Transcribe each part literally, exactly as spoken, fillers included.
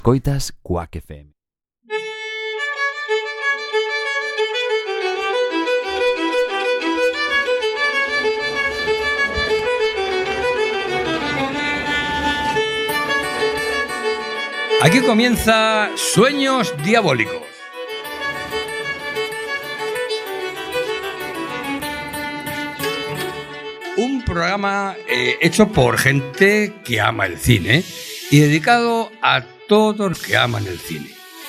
Coitas Quack F M. Aquí comienza Sueños Diabólicos. Un programa eh, hecho por gente que ama el cine y dedicado a todos los que aman el cine.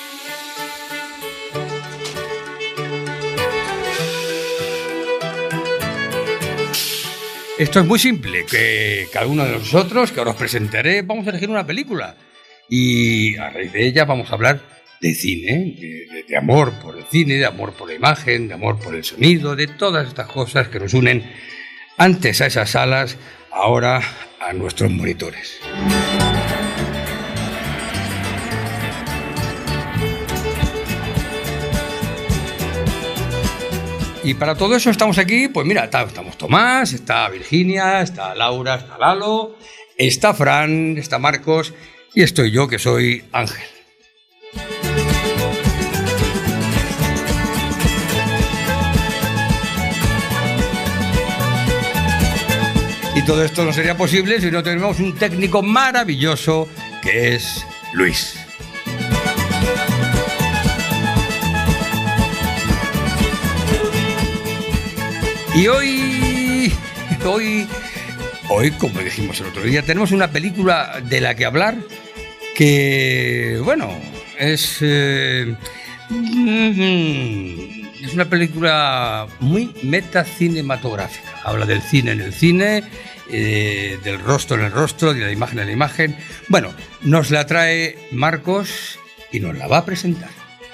Esto es muy simple, que cada uno de nosotros, que ahora os presentaré, vamos a elegir una película. Y a raíz de ella vamos a hablar de cine, de, de, de amor por el cine, de amor por la imagen, de amor por el sonido, de todas estas cosas que nos unen antes a esas salas, ahora a nuestros monitores. Y para todo eso estamos aquí, pues mira, estamos Tomás, está Virginia, está Laura, está Lalo, está Fran, está Marcos y estoy yo, que soy Ángel. Y todo esto no sería posible si no tenemos un técnico maravilloso que es Luis. Y hoy, hoy, hoy, como dijimos el otro día, tenemos una película de la que hablar que, bueno, es, eh, es una película muy metacinematográfica. Habla del cine en el cine, eh, del rostro en el rostro, de la imagen en la imagen. Bueno, nos la trae Marcos y nos la va a presentar.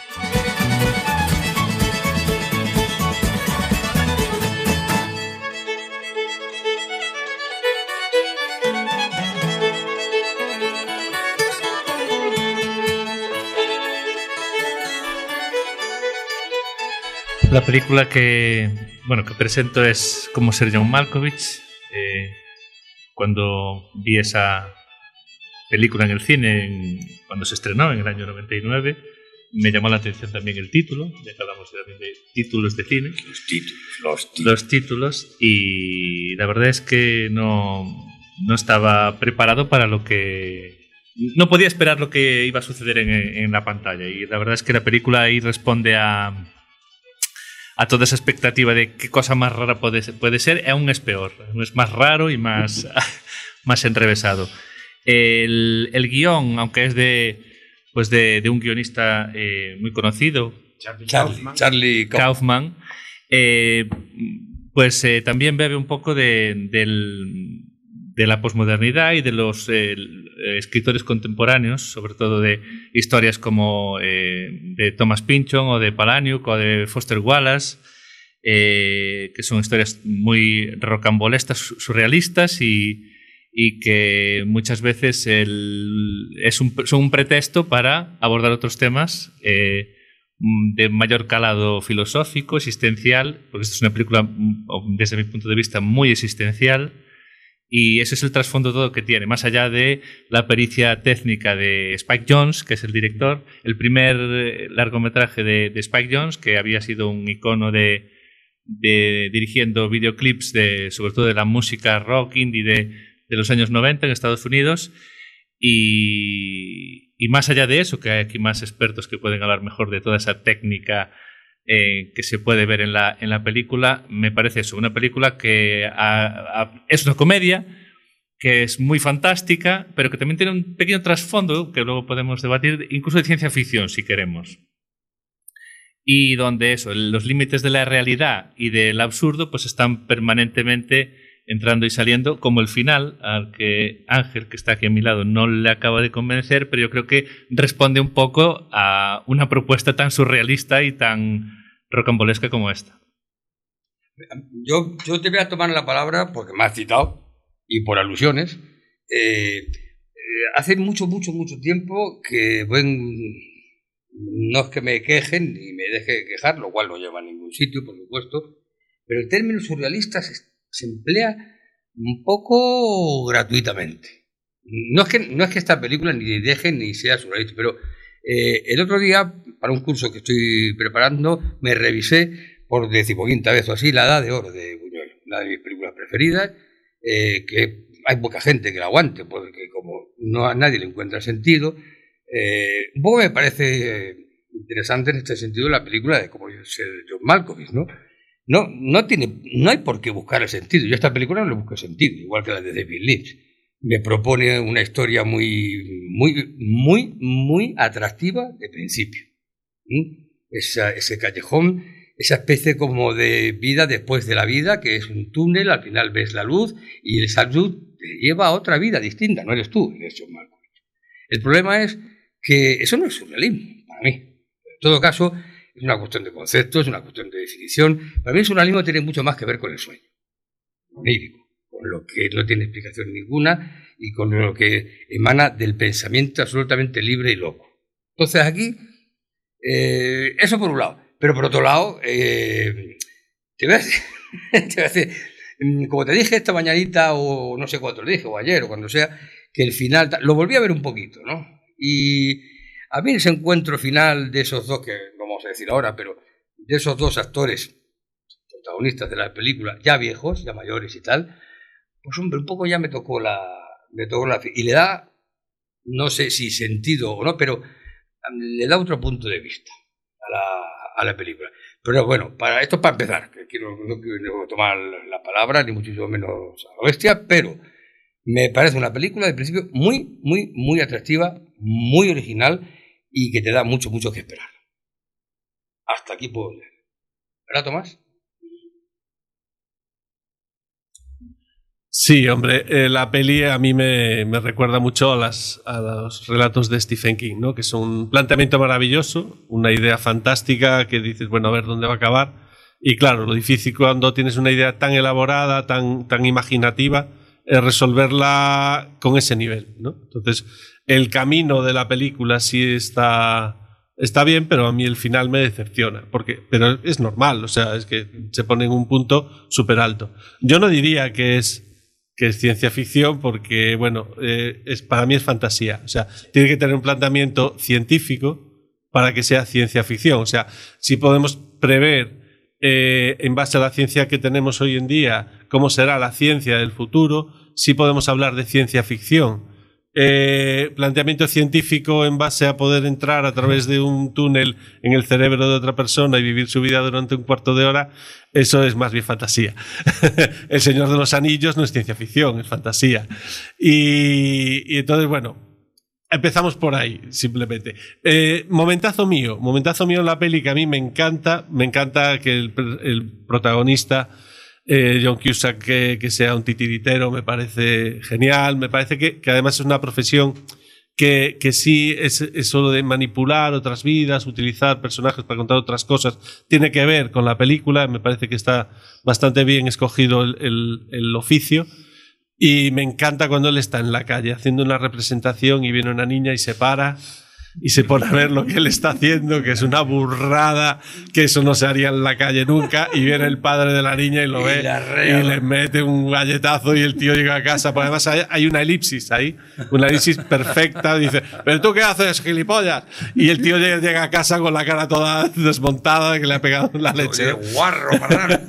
La película que, bueno, que presento es Cómo ser John Malkovich. Eh, cuando vi esa película en el cine, en, cuando se estrenó en el año noventa y nueve, me llamó la atención también el título, ya que hablamos también de títulos de cine. Los títulos, los títulos. Los títulos, y la verdad es que no, no estaba preparado para lo que... No podía esperar lo que iba a suceder en, en la pantalla, y la verdad es que la película ahí responde a... a toda esa expectativa de qué cosa más rara puede ser, puede ser aún es peor, es más raro y más, más enrevesado. El, el guión, aunque es de, pues de, de un guionista eh, muy conocido, Charlie, Charlie, Charlie Kaufman, eh, pues eh, también bebe un poco de, del, de la posmodernidad y de los eh, escritores contemporáneos, sobre todo de historias como eh, de Thomas Pynchon o de Palahniuk o de Foster Wallace, eh, que son historias muy rocambolescas, surrealistas y, y que muchas veces el, es un, son un pretexto para abordar otros temas eh, de mayor calado filosófico, existencial, porque esta es una película, desde mi punto de vista, muy existencial. Y ese es el trasfondo todo que tiene, más allá de la pericia técnica de Spike Jonze, que es el director. El primer largometraje de, de Spike Jonze, que había sido un icono de, de dirigiendo videoclips, de, sobre todo de la música rock indie de, de los años noventa en Estados Unidos. Y, y más allá de eso, que hay aquí más expertos que pueden hablar mejor de toda esa técnica Eh, que se puede ver en la, en la película, me parece eso, una película que a, a, es una comedia, que es muy fantástica, pero que también tiene un pequeño trasfondo que luego podemos debatir, incluso de ciencia ficción, si queremos. Y donde eso, los límites de la realidad y del absurdo, pues están permanentemente entrando y saliendo, como el final, al que Ángel, que está aquí a mi lado, no le acaba de convencer, pero yo creo que responde un poco a una propuesta tan surrealista y tan rocambolesca como esta. Yo, yo te voy a tomar la palabra porque me has citado y por alusiones. Eh, eh, hace mucho, mucho, mucho tiempo que, bueno, no es que me quejen ni me deje quejar, lo cual no lleva a ningún sitio, por supuesto, pero el término surrealista se, se emplea un poco gratuitamente. No es que, no es que esta película ni deje ni sea surrealista, pero eh, el otro día, para un curso que estoy preparando, me revisé por decimoquinta vez o así La Edad de Oro de Buñuel, una de mis películas preferidas, eh, que hay poca gente que la aguante, porque como no a nadie le encuentra sentido, eh, un poco me parece interesante en este sentido la película de como dice John Malkovich, ¿no? No, no, tiene, no hay por qué buscar el sentido. Yo a esta película no le busco sentido, igual que la de David Lynch. Me propone una historia muy, muy, muy, muy atractiva de principio. ¿Mm? Esa, ese callejón, esa especie como de vida después de la vida, que es un túnel, al final ves la luz, y esa luz te lleva a otra vida distinta, no eres tú, eres John Malkovich. El problema es que eso no es surrealismo, para mí. En todo caso, es una cuestión de conceptos, es una cuestión de definición. Para mí el surrealismo tiene mucho más que ver con el sueño, onírico, con lo que no tiene explicación ninguna y con lo que emana del pensamiento absolutamente libre y loco. Entonces aquí, eh, eso por un lado. Pero por otro lado, eh, te voy a decir, te voy a decir, como te dije esta mañanita, o no sé cuándo te dije, o ayer, o cuando sea, que el final, lo volví a ver un poquito, ¿no? Y a mí ese encuentro final de esos dos, que no vamos a decir ahora, pero de esos dos actores protagonistas de la película, ya viejos, ya mayores y tal, pues hombre, un poco ya me tocó la, me tocó la, y le da, no sé si sentido o no, pero le da otro punto de vista a la, a la película. Pero bueno, para esto es para empezar, que quiero, no quiero tomar la palabra, ni muchísimo menos a la bestia, pero me parece una película de principio muy, muy, muy atractiva, muy original y que te da mucho, mucho que esperar. Hasta aquí puedo leer. ¿Verdad, Tomás? Sí, hombre, eh, la peli a mí me, me recuerda mucho a, las, a los relatos de Stephen King, ¿no? Que es un planteamiento maravilloso, una idea fantástica que dices, bueno, a ver dónde va a acabar. Y claro, lo difícil cuando tienes una idea tan elaborada, tan, tan imaginativa, es resolverla con ese nivel, ¿no? Entonces, el camino de la película sí está, está bien, pero a mí el final me decepciona. Porque, pero es normal, o sea, es que se pone en un punto súper alto. Yo no diría que es que es ciencia ficción porque, bueno, eh, es, para mí es fantasía. O sea, tiene que tener un planteamiento científico para que sea ciencia ficción. O sea, si podemos prever eh, en base a la ciencia que tenemos hoy en día cómo será la ciencia del futuro, sí podemos hablar de ciencia ficción. Eh, planteamiento científico en base a poder entrar a través de un túnel en el cerebro de otra persona y vivir su vida durante un cuarto de hora, eso es más bien fantasía. El Señor de los Anillos no es ciencia ficción, es fantasía. Y, y entonces, bueno, empezamos por ahí, simplemente. Eh, momentazo mío, momentazo mío en la peli que a mí me encanta, me encanta que el, el protagonista Eh, John Cusack que, que sea un titiritero me parece genial, me parece que, que además es una profesión que, que sí es eso de manipular otras vidas, utilizar personajes para contar otras cosas, tiene que ver con la película, me parece que está bastante bien escogido el, el, el oficio y me encanta cuando él está en la calle haciendo una representación y viene una niña y se para y se pone a ver lo que él está haciendo, que es una burrada, que eso no se haría en la calle nunca, y viene el padre de la niña y lo ve y, y le mete un galletazo y el tío llega a casa. Pues además hay, hay una elipsis ahí, una elipsis perfecta, dice, ¿pero tú qué haces, gilipollas? Y el tío llega, llega a casa con la cara toda desmontada, que le ha pegado la leche. Guarro, marrano.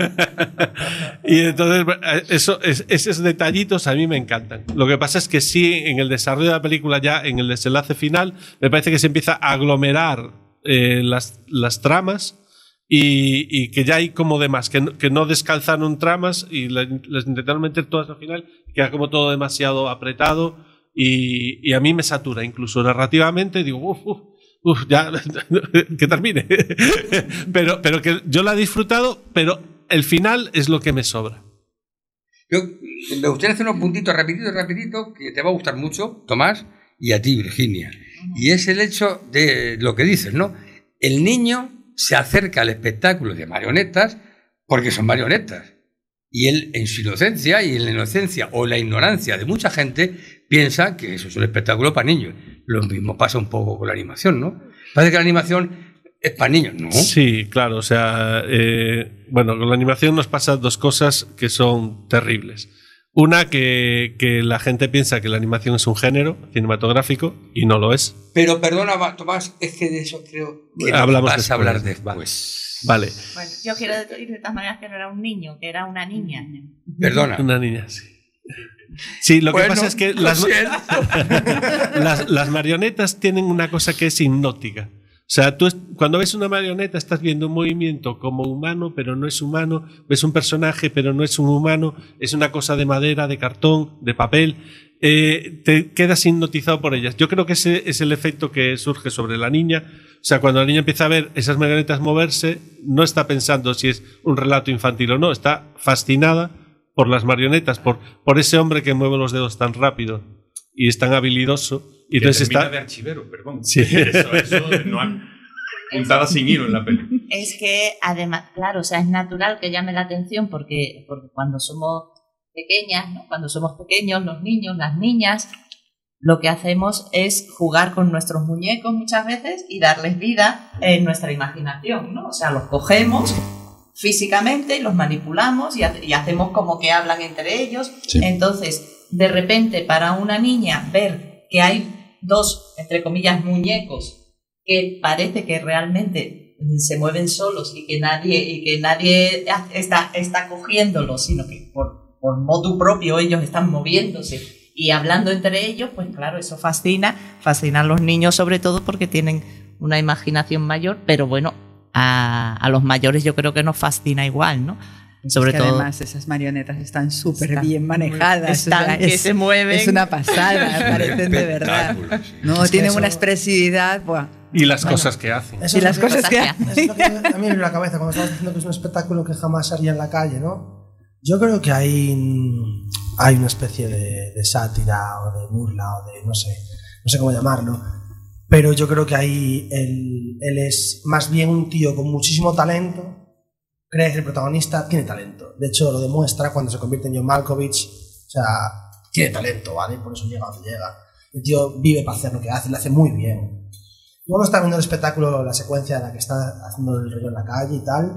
Y entonces eso, es, esos detallitos a mí me encantan. Lo que pasa es que sí, en el desarrollo de la película, ya en el desenlace final, me parece que se empieza a aglomerar eh, las, las tramas y, y que ya hay como demás, que no, que no descalzaron tramas y les, les intentaron meter todas al final, queda como todo demasiado apretado y, y a mí me satura, incluso narrativamente, digo, uff, uff, uf, ya, que termine. pero, pero que yo la he disfrutado, pero el final es lo que me sobra. Yo me gustaría hacer unos puntitos rapidito, rapidito, que te va a gustar mucho, Tomás, y a ti, Virginia. Y es el hecho de lo que dices, ¿no? El niño se acerca al espectáculo de marionetas porque son marionetas. Y él, en su inocencia, y en la inocencia o la ignorancia de mucha gente, piensa que eso es un espectáculo para niños. Lo mismo pasa un poco con la animación, ¿no? Parece que la animación es para niños, ¿no? Sí, claro, o sea, eh, bueno, con la animación nos pasan dos cosas que son terribles. Una, que, que la gente piensa que la animación es un género cinematográfico y no lo es. Pero perdona, Tomás, es que de eso creo que Hablamos vas después. a hablar después. Vale. Bueno, yo quiero decir de todas maneras que no era un niño, que era una niña. Perdona. Una niña, sí. Sí, lo que Bueno, pasa es que lo las, siento. las, las marionetas tienen una cosa que es hipnótica. O sea, tú es- cuando ves una marioneta estás viendo un movimiento como humano, pero no es humano. Ves un personaje, pero no es un humano. Es una cosa de madera, de cartón, de papel. Eh, te quedas hipnotizado por ellas. Yo creo que ese es el efecto que surge sobre la niña. O sea, cuando la niña empieza a ver esas marionetas moverse, no está pensando si es un relato infantil o no. Está fascinada por las marionetas, por, por ese hombre que mueve los dedos tan rápido y es tan habilidoso. Y Que entonces termina está... de archivero, perdón. Sí. Eso, eso no han puntada sin hilo en la peli. Es que además, claro, o sea, es natural que llame la atención porque, porque cuando somos pequeñas, ¿no? Cuando somos pequeños, los niños, las niñas, lo que hacemos es jugar con nuestros muñecos muchas veces y darles vida en nuestra imaginación, ¿no? O sea, los cogemos físicamente y los manipulamos y, ha- y hacemos como que hablan entre ellos. Sí. Entonces, de repente, para una niña ver que hay dos, entre comillas, muñecos que parece que realmente se mueven solos y que nadie, y que nadie está, está cogiéndolos, sino que por, por motu propio ellos están moviéndose y hablando entre ellos, pues claro, eso fascina, fascina a los niños sobre todo porque tienen una imaginación mayor, pero bueno, a, a los mayores yo creo que nos fascina igual, ¿no? Sobre es que todo además esas marionetas están súper Están bien manejadas. están o sea, que es, se mueven. es una pasada, parecen de verdad. Espectáculo, sí. No, Es que tienen eso- una expresividad. Buah. Y las Bueno. cosas que hacen. Eso Y es las lo que- cosas que Eso Eso es lo que a mí me viene a la cabeza cuando estamos diciendo que es un espectáculo que jamás haría en la calle, ¿no? Yo creo que hay, hay una especie de, de sátira o de burla o de no sé, no sé cómo llamarlo, pero yo creo que ahí él, él es más bien un tío con muchísimo talento, cree que el protagonista tiene talento, de hecho lo demuestra cuando se convierte en John Malkovich, o sea, tiene talento, ¿vale? Por eso llega donde llega. El tío vive para hacer lo que hace, lo hace muy bien. Luego está viendo el espectáculo, la secuencia en la que está haciendo el rollo en la calle y tal.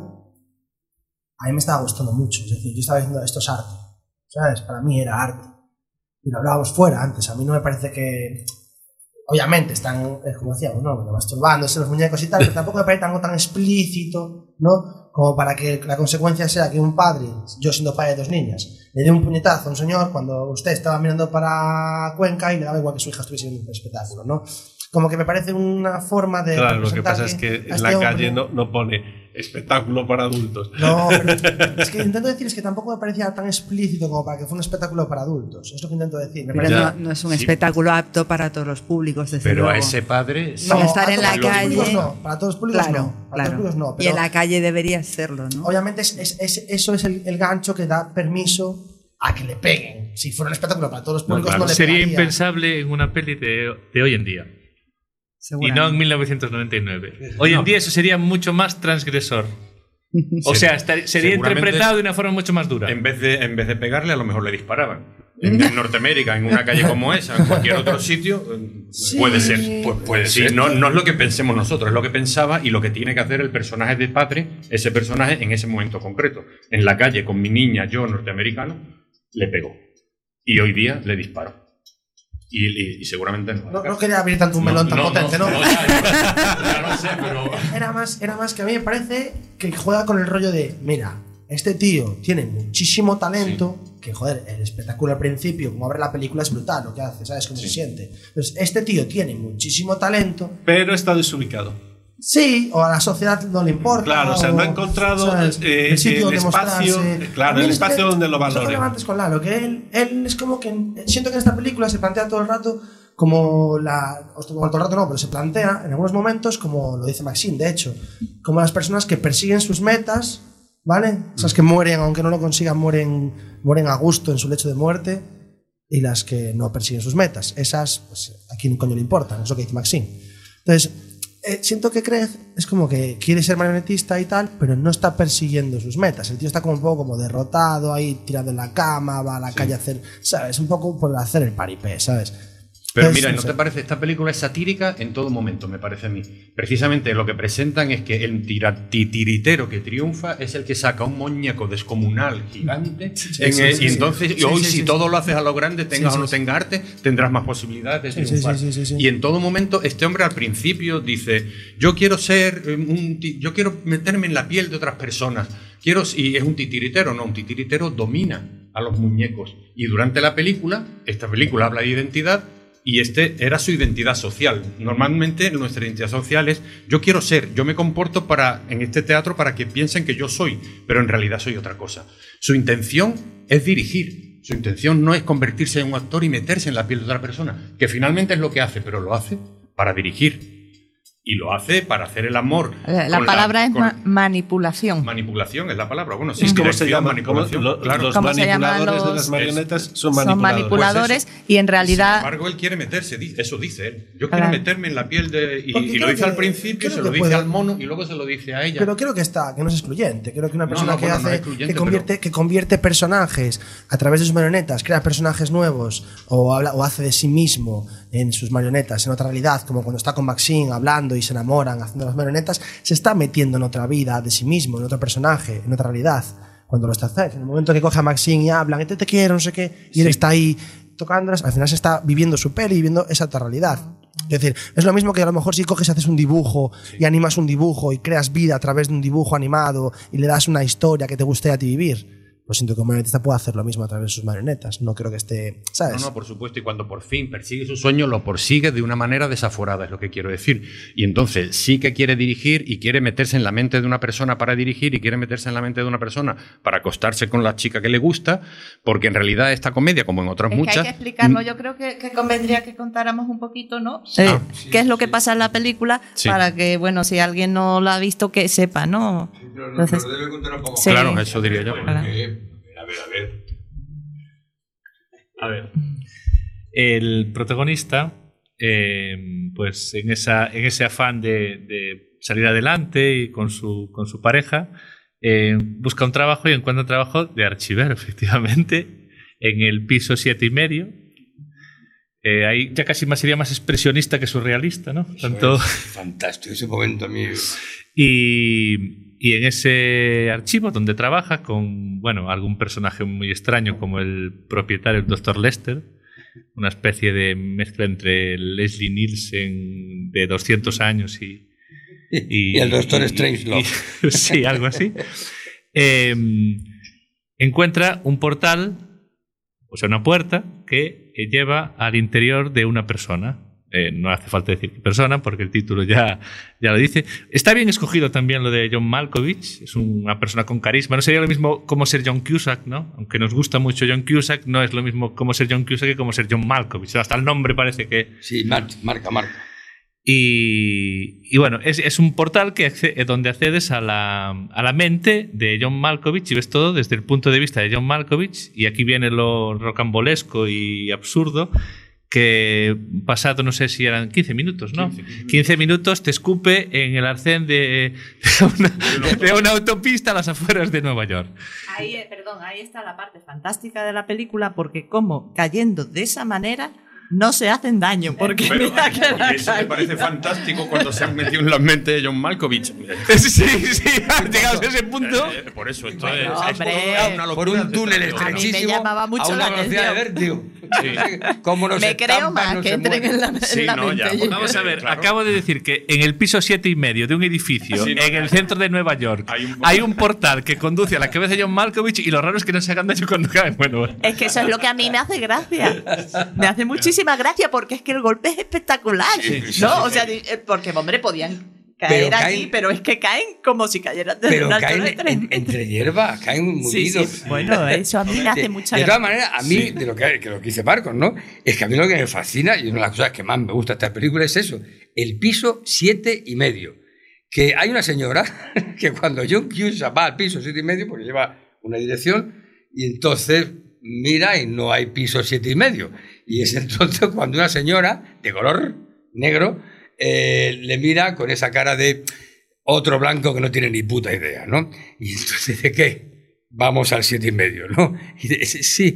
A mí me estaba gustando mucho. Es decir, yo estaba diciendo, esto es arte. ¿Sabes? Para mí era arte. Y lo hablábamos fuera antes. A mí no me parece que... Obviamente están, eh, como decíamos, ¿no? Masturbándose los muñecos y tal, pero tampoco me parece algo tan explícito, ¿no? Como para que la consecuencia sea que un padre, yo siendo padre de dos niñas, le dé un puñetazo a un señor cuando usted estaba mirando para Cuenca y le daba igual que su hija estuviese en un espectáculo, ¿no? Como que me parece una forma de... Claro, lo que representar pasa es que a en este la hombre- calle no, no pone espectáculo para adultos. No, pero es que intento decir es que tampoco me parecía tan explícito como para que fuera un espectáculo para adultos. Es lo que intento decir. Me Pero parece- Ya. no, no es un Sí. espectáculo apto para todos los públicos, desde Pero luego. a ese padre... No, Para estar a en todos la los calle- públicos no, para todos los públicos Claro, no. Para todos claro. los públicos no. Y Pero en la calle debería serlo, ¿no? obviamente es, es- es- eso es el, el gancho que da permiso a que le peguen. Si fuera un espectáculo para todos los No, públicos no, claro. le Sería pegaría. impensable en una peli de, de hoy en día. Y Seguramente. no en mil novecientos noventa y nueve. Hoy en día eso sería mucho más transgresor. O sea, estar- sería Seguramente- interpretado de una forma mucho más dura. En vez, de, en vez de pegarle, a lo mejor le disparaban. En, en Norteamérica, en una calle como esa, en cualquier otro sitio, eh, Sí. puede ser. Pues puede Sí, ser. no, no es lo que pensemos nosotros, es lo que pensaba y lo que tiene que hacer el personaje de padre, ese personaje en ese momento concreto. En la calle, con mi niña, yo, norteamericano, le pegó. Y hoy día le disparo. Y, y- y seguramente no. No, no quería abrir tanto un melón tan potente, ¿no? ya, ya, ya lo sé, pero... Era más, era más que a mí me parece que juega con el rollo de, mira, este tío tiene muchísimo talento, que joder, el espectáculo al principio, como abre la película, es brutal lo que hace, ¿sabes cómo Sí. se siente? Entonces, este tío tiene muchísimo talento, Pero está desubicado. sí, o a la sociedad no le importa. Claro, o sea, no ha encontrado ¿sabes? eh, el sitio el donde espacio, mostrarse. claro, A mí el es que- espacio donde lo eso que valoren. hablaba antes con Lalo, que él, él es como que, siento que en esta película se plantea todo el rato como la, o todo el rato no, pero se plantea en algunos momentos, como lo dice Maxine, de hecho, como las personas que persiguen sus metas, ¿vale? Esas que mueren, aunque no lo consigan, mueren, mueren a gusto en su lecho de muerte, y las que no persiguen sus metas. Esas, pues, ¿a quién coño le importan? Es lo que dice Maxine. Entonces, eh, siento que Craig es como que quiere ser marionetista y tal, pero no está persiguiendo sus metas. El tío está como un poco como derrotado, ahí tirado en la cama, va a la calle a hacer, ¿sabes? Un poco por hacer el paripé, ¿sabes? Pero Pues, mira, no ¿no sé. te parece? Esta película es satírica en todo momento, me parece a mí. Precisamente lo que presentan es que el tira- titiritero que triunfa es el que saca un muñeco descomunal gigante. en sí, el- sí, y sí. entonces, y Sí, hoy sí, si sí, todo sí. lo haces a lo grande, tengas Sí, o no sí, sí. tengas arte, tendrás más posibilidades de Sí, sí, triunfar. sí, sí, sí, sí. Y en todo momento, este hombre al principio dice: yo quiero ser eh, un ti- yo quiero meterme en la piel de otras personas. Quiero, y es un titiritero, no, un titiritero domina a los muñecos. Y durante la película, esta película habla de identidad, y este era su identidad social. Normalmente nuestra identidad social es: yo quiero ser, yo me comporto para, en este teatro para que piensen que yo soy, pero en realidad soy otra cosa. Su intención es dirigir. Su intención no es convertirse en un actor y meterse en la piel de otra persona, que finalmente es lo que hace, pero lo hace para dirigir. Y lo hace para hacer el amor. La, la con palabra es con- ma- manipulación. Manipulación es la palabra. Bueno, sí, ¿Cómo se dirección, llama? manipulación. ¿Cómo- lo- claro. Los ¿Cómo se llaman manipuladores de los- las marionetas son Son manipuladores. manipuladores Pues y en Sin realidad embargo, él quiere meterse, di- eso dice él. Yo Claro. quiero meterme en la piel de... Y, Porque y lo creo dice al que- principio, creo se que lo dice puede- al mono y luego se lo dice a ella. Pero creo que está, que no es excluyente. Creo que una persona no, que bueno, no hace, es excluyente, que convierte, que convierte personajes a través de sus marionetas, crea personajes nuevos o, habla, o hace de sí mismo en sus marionetas, en otra realidad, como cuando está con Maxine hablando y se enamoran haciendo las marionetas, se está metiendo en otra vida de sí mismo, en otro personaje, en otra realidad. Cuando lo está haciendo, en el momento que coge a Maxine y hablan, que te, te quiero, no sé qué, y él Sí. está ahí tocándolas, al final se está viviendo su peli y viviendo esa otra realidad. Es decir, es lo mismo que a lo mejor si coges y haces un dibujo y animas un dibujo y creas vida a través de un dibujo animado y le das una historia que te guste a ti vivir. Pues siento que un marionetista puede hacer lo mismo a través de sus marionetas. No creo que esté, ¿sabes? No, no, por supuesto. Y cuando por fin persigue su sueño, lo persigue de una manera desaforada, es lo que quiero decir. Y entonces sí que quiere dirigir y quiere meterse en la mente de una persona para dirigir y quiere meterse en la mente de una persona para acostarse con la chica que le gusta, porque en realidad esta comedia, como en otras Es muchas... que hay que explicarlo. Yo creo que, que convendría que contáramos un poquito, ¿no? eh, Ah, qué es lo que pasa en la película Sí. para que, bueno, si alguien no la ha visto, que sepa, ¿no? Entonces, debe contar un poco sí. Claro, eso diría yo. Claro. A ver, a ver. A ver. El protagonista, eh, pues en, esa, en ese afán de, de salir adelante y con su, con su pareja, eh, busca un trabajo y encuentra un trabajo de archivero, efectivamente, en el piso siete y medio. Eh, ahí ya casi más sería más expresionista que surrealista, ¿no? Tanto, Fantástico ese momento a mí. y, y en ese archivo donde trabaja con, bueno, algún personaje muy extraño como el propietario, el doctor Lester, una especie de mezcla entre Leslie Nielsen de doscientos años y... Y, el doctor Strangelove. y- sí, algo así. Eh, encuentra un portal, o sea, una puerta que lleva al interior de una persona. Eh, no hace falta decir qué persona, porque el título ya, ya lo dice. Está bien escogido también lo de John Malkovich. Es una persona con carisma. No sería lo mismo como ser John Cusack, ¿no? Aunque nos gusta mucho John Cusack, no es lo mismo como ser John Cusack que como ser John Malkovich. Hasta el nombre parece que... Sí, mar- marca, marca. Y, y bueno, es, es un portal que acce- donde accedes a la, a la mente de John Malkovich y ves todo desde el punto de vista de John Malkovich. Y aquí viene lo rocambolesco y absurdo, que pasado, no sé si eran quince minutos, ¿no? quince minutos te escupe en el arcén de, de, una, de una autopista a las afueras de Nueva York. Ahí, eh, perdón, ahí está la parte fantástica de la película, porque como cayendo de esa manera no se hacen daño, porque Pero, mira que la y eso me caída- parece fantástico cuando se han metido en la mente de John Malkovich. Sí, sí, llegados a ese punto. Eh, por eso, esto Bueno, es, es hombre, por una Por locura un túnel de- A mí me estrechísimo llamaba mucho a una la velocidad de atención. vértigo. Como nos Me creo estampan, más no que se entren mueven. en la, en Sí, la no, mente. ya, y- Vamos a ver, Claro. acabo de decir que en el piso siete y medio de un edificio, Sí, no, en el centro de Nueva York, Hay un- hay un portal que conduce a la cabeza de John Malkovich y lo raro es que no se hagan daño cuando caen. Bueno, Es que eso es lo que a mí me hace gracia. Me hace muchísima gracia porque es que el golpe es espectacular. ¿No? O sea, di- eh, porque, hombre, podían caer Pero aquí, caen- pero es que caen como si cayeran desde Pero una altura caen de tres en- metros. entre hierba, caen Sí, mullidos. sí. Bueno, eso a mí me hace De- mucha De todas gracia. maneras, a mí, de lo que, que lo que dice Marcos, ¿no? Es que a mí lo que me fascina, y una de las cosas que más me gusta de esta película es eso, el piso siete y medio. Que hay una señora que cuando John Cusack va al piso siete y medio, porque lleva una dirección, y entonces mira y no hay piso siete y medio. Y es entonces cuando una señora de color negro eh, le mira con esa cara de otro blanco que no tiene ni puta idea, ¿no? Y entonces, ¿de qué? Vamos al siete y medio, ¿no? Y dice, sí,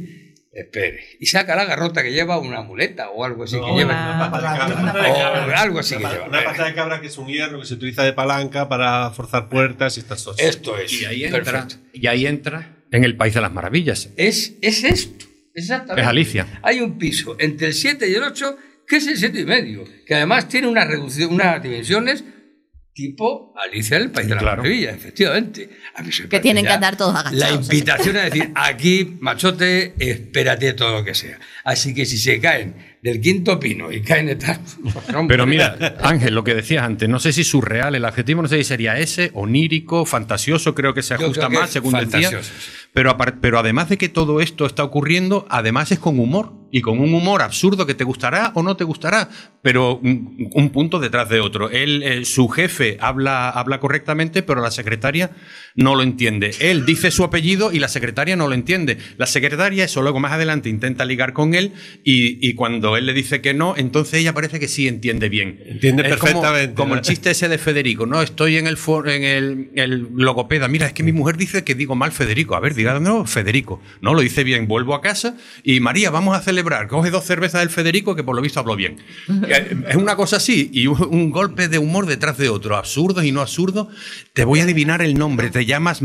espere. Y saca la garrota que lleva una muleta o algo así No, que lleva. una pata de cabra. Una Una pata de O cabra. algo así que Una, lleva. una pata de cabra que es un hierro que se utiliza de palanca para forzar puertas y estas cosas. Esto es. Y ahí entra, Perfecto. y ahí entra en el País de las Maravillas. Es, es esto. Exactamente. Es Alicia. Hay un piso entre el siete y el ocho que es el siete y medio, que además tiene una reducción, unas dimensiones tipo Alicia en el País de las Claro. Maravillas, efectivamente. A mí se me Que parece tienen que ya andar todos agachados. La invitación a decir, aquí, machote, espérate todo lo que sea. Así que si se caen del quinto pino y caen detrás... Pero mira, Ángel, lo que decías antes, no sé si surreal, el adjetivo no sé si sería ese, onírico, fantasioso, creo que se Yo ajusta creo que más, es según decía. fantasioso, sí. Pero, apar- pero además de que todo esto está ocurriendo, además es con humor. Y con un humor absurdo que te gustará o no te gustará, pero un, un punto detrás de otro. Él, eh, su jefe habla, habla correctamente, pero la secretaria no lo entiende. Él dice su apellido y la secretaria no lo entiende. La secretaria, eso luego más adelante, intenta ligar con él y, y cuando él le dice que no, entonces ella parece que sí entiende bien. Entiende Es como- perfectamente, Como, ¿no? el chiste ese de Federico, ¿no? Estoy en el, for- en el, el logopeda. Mira, es que mi mujer dice que digo mal Federico. A ver, diga no, Federico. No, lo dice bien. Vuelvo a casa y María, vamos a celebrar. Coge dos cervezas del Federico que por lo visto habló bien. Es una cosa así y un, un golpe de humor detrás de otro. Absurdos y no absurdos. Te voy a adivinar el nombre. Te llamas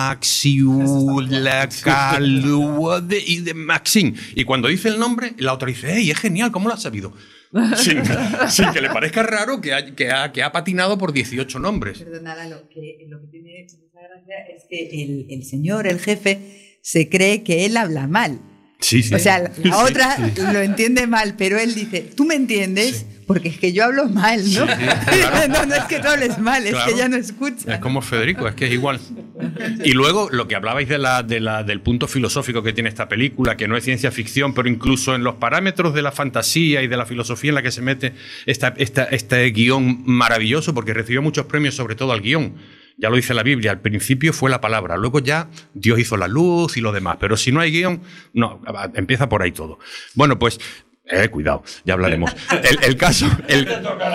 Maxiula y de Maxine. Y cuando dice el nombre, la otra dice, ¡ey, es genial! ¿Cómo lo has sabido? Sin, sin que le parezca raro que ha, que ha, que ha patinado por dieciocho nombres. Perdona, lo que, lo que tiene mucha gracia es que el, el señor, el jefe, se cree que él habla mal. Sí, sí. O sea, la Sí, otra sí. lo entiende mal, pero él dice, ¿tú me entiendes? Porque es que yo hablo mal, ¿no? claro. no, no es que tú hables mal, es Claro. que ya no escucha. Es como Federico, es que es igual. Y luego lo que hablabais de la, de la, del punto filosófico que tiene esta película, que no es ciencia ficción, pero incluso en los parámetros de la fantasía y de la filosofía en la que se mete esta, esta, este guión maravilloso, porque recibió muchos premios, sobre todo al guión. Ya lo dice la Biblia, al principio fue la palabra, luego ya Dios hizo la luz y lo demás. Pero si no hay guión, no, empieza por ahí todo. Bueno, pues... Eh, cuidado, ya hablaremos. El, el, caso, el,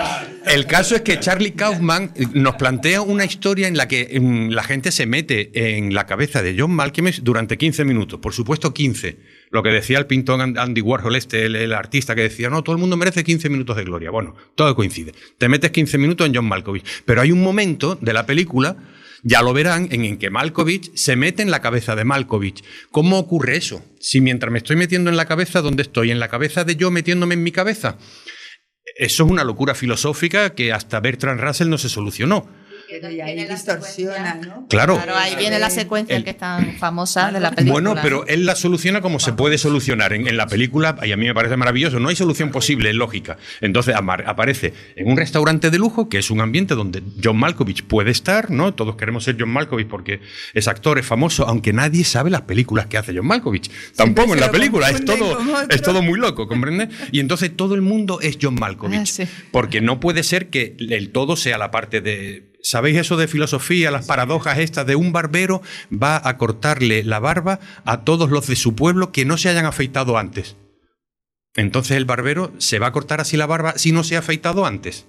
el caso es que Charlie Kaufman nos plantea una historia en la que mm, la gente se mete en la cabeza de John Malkovich durante quince minutos. Por supuesto, quince. Lo que decía el pintor Andy Warhol, este, el, el artista, que decía, no, todo el mundo merece quince minutos de gloria. Bueno, todo coincide. Te metes quince minutos en John Malkovich. Pero hay un momento de la película, ya lo verán, en el que Malkovich se mete en la cabeza de Malkovich. ¿Cómo ocurre eso? Si mientras me estoy metiendo en la cabeza, ¿dónde estoy? ¿En la cabeza de yo metiéndome en mi cabeza? Eso es una locura filosófica que hasta Bertrand Russell no se solucionó. Pero y ahí distorsiona, ¿no? Claro. Claro, ahí viene la secuencia El- que es tan famosa de la película. Bueno, pero él la soluciona como se puede solucionar. En, en la película, y a mí me parece maravilloso, no hay solución posible, es lógica. Entonces amar- aparece en un restaurante de lujo, que es un ambiente donde John Malkovich puede estar, ¿no? Todos queremos ser John Malkovich porque es actor, es famoso, aunque nadie sabe las películas que hace John Malkovich. Tampoco se en la lo película, es confunden todo, con otro. es todo muy loco, ¿comprendes? Y entonces todo el mundo es John Malkovich. Ah, sí. Porque no puede ser que el todo sea la parte de... ¿Sabéis eso de filosofía, las paradojas estas de un barbero va a cortarle la barba a todos los de su pueblo que no se hayan afeitado antes? Entonces el barbero se va a cortar así la barba si no se ha afeitado antes.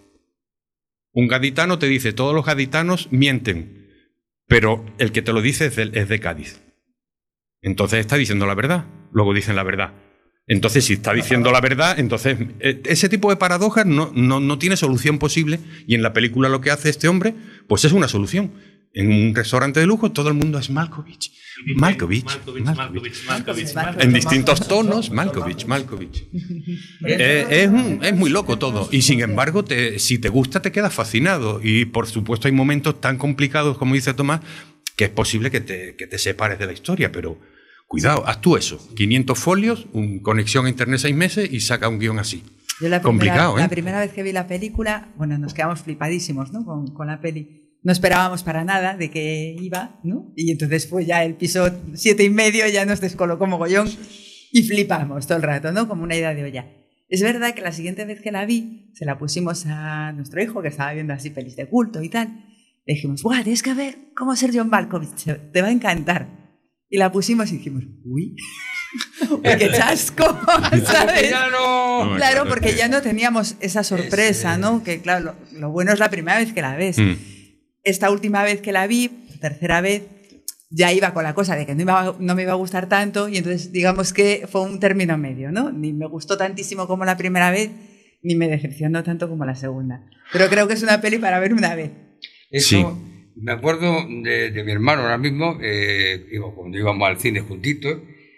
Un gaditano te dice, todos los gaditanos mienten, pero el que te lo dice es de, es de Cádiz. Entonces está diciendo la verdad, luego dicen la verdad. Entonces, si está diciendo la verdad, entonces eh, ese tipo de paradojas no, no, no tiene solución posible y en la película lo que hace este hombre, pues es una solución. En un restaurante de lujo todo el mundo es Malkovich, Malkovich, Malkovich, Malkovich. Malkovich, Malkovich. En distintos tonos, Malkovich, Malkovich. Eh, es, un- es muy loco todo y sin embargo, te, si te gusta te quedas fascinado y por supuesto hay momentos tan complicados como dice Tomás que es posible que te, que te separes de la historia, pero... Cuidado, haz tú eso. quinientos folios, un conexión a internet seis meses y saca un guión así. Yo la primera, Complicado, ¿eh? la primera vez que vi la película, bueno, nos quedamos flipadísimos, ¿no? Con, con la peli. No esperábamos para nada de que iba, ¿no? Y entonces fue ya el piso siete y medio, ya nos descolocó mogollón y flipamos todo el rato, ¿no? Como una idea de olla. Es verdad que la siguiente vez que la vi, se la pusimos a nuestro hijo, que estaba viendo así pelis de culto y tal. Le dijimos, ¡buah, tienes que ver cómo ser John Malkovich! Te va a encantar. Y la pusimos y dijimos, uy, uy, qué chasco, ¿sabes? No, Claro, porque ya no teníamos esa sorpresa, ¿no? Que claro, lo, lo bueno es la primera vez que la ves. Mm. Esta última vez que la vi, tercera vez, ya iba con la cosa de que no, iba, no me iba a gustar tanto y entonces digamos que fue un término medio, ¿no? Ni me gustó tantísimo como la primera vez, ni me decepcionó tanto como la segunda. Pero creo que es una peli para ver una vez. Eso, sí. Me acuerdo de, de mi hermano ahora mismo, eh, cuando íbamos al cine juntitos,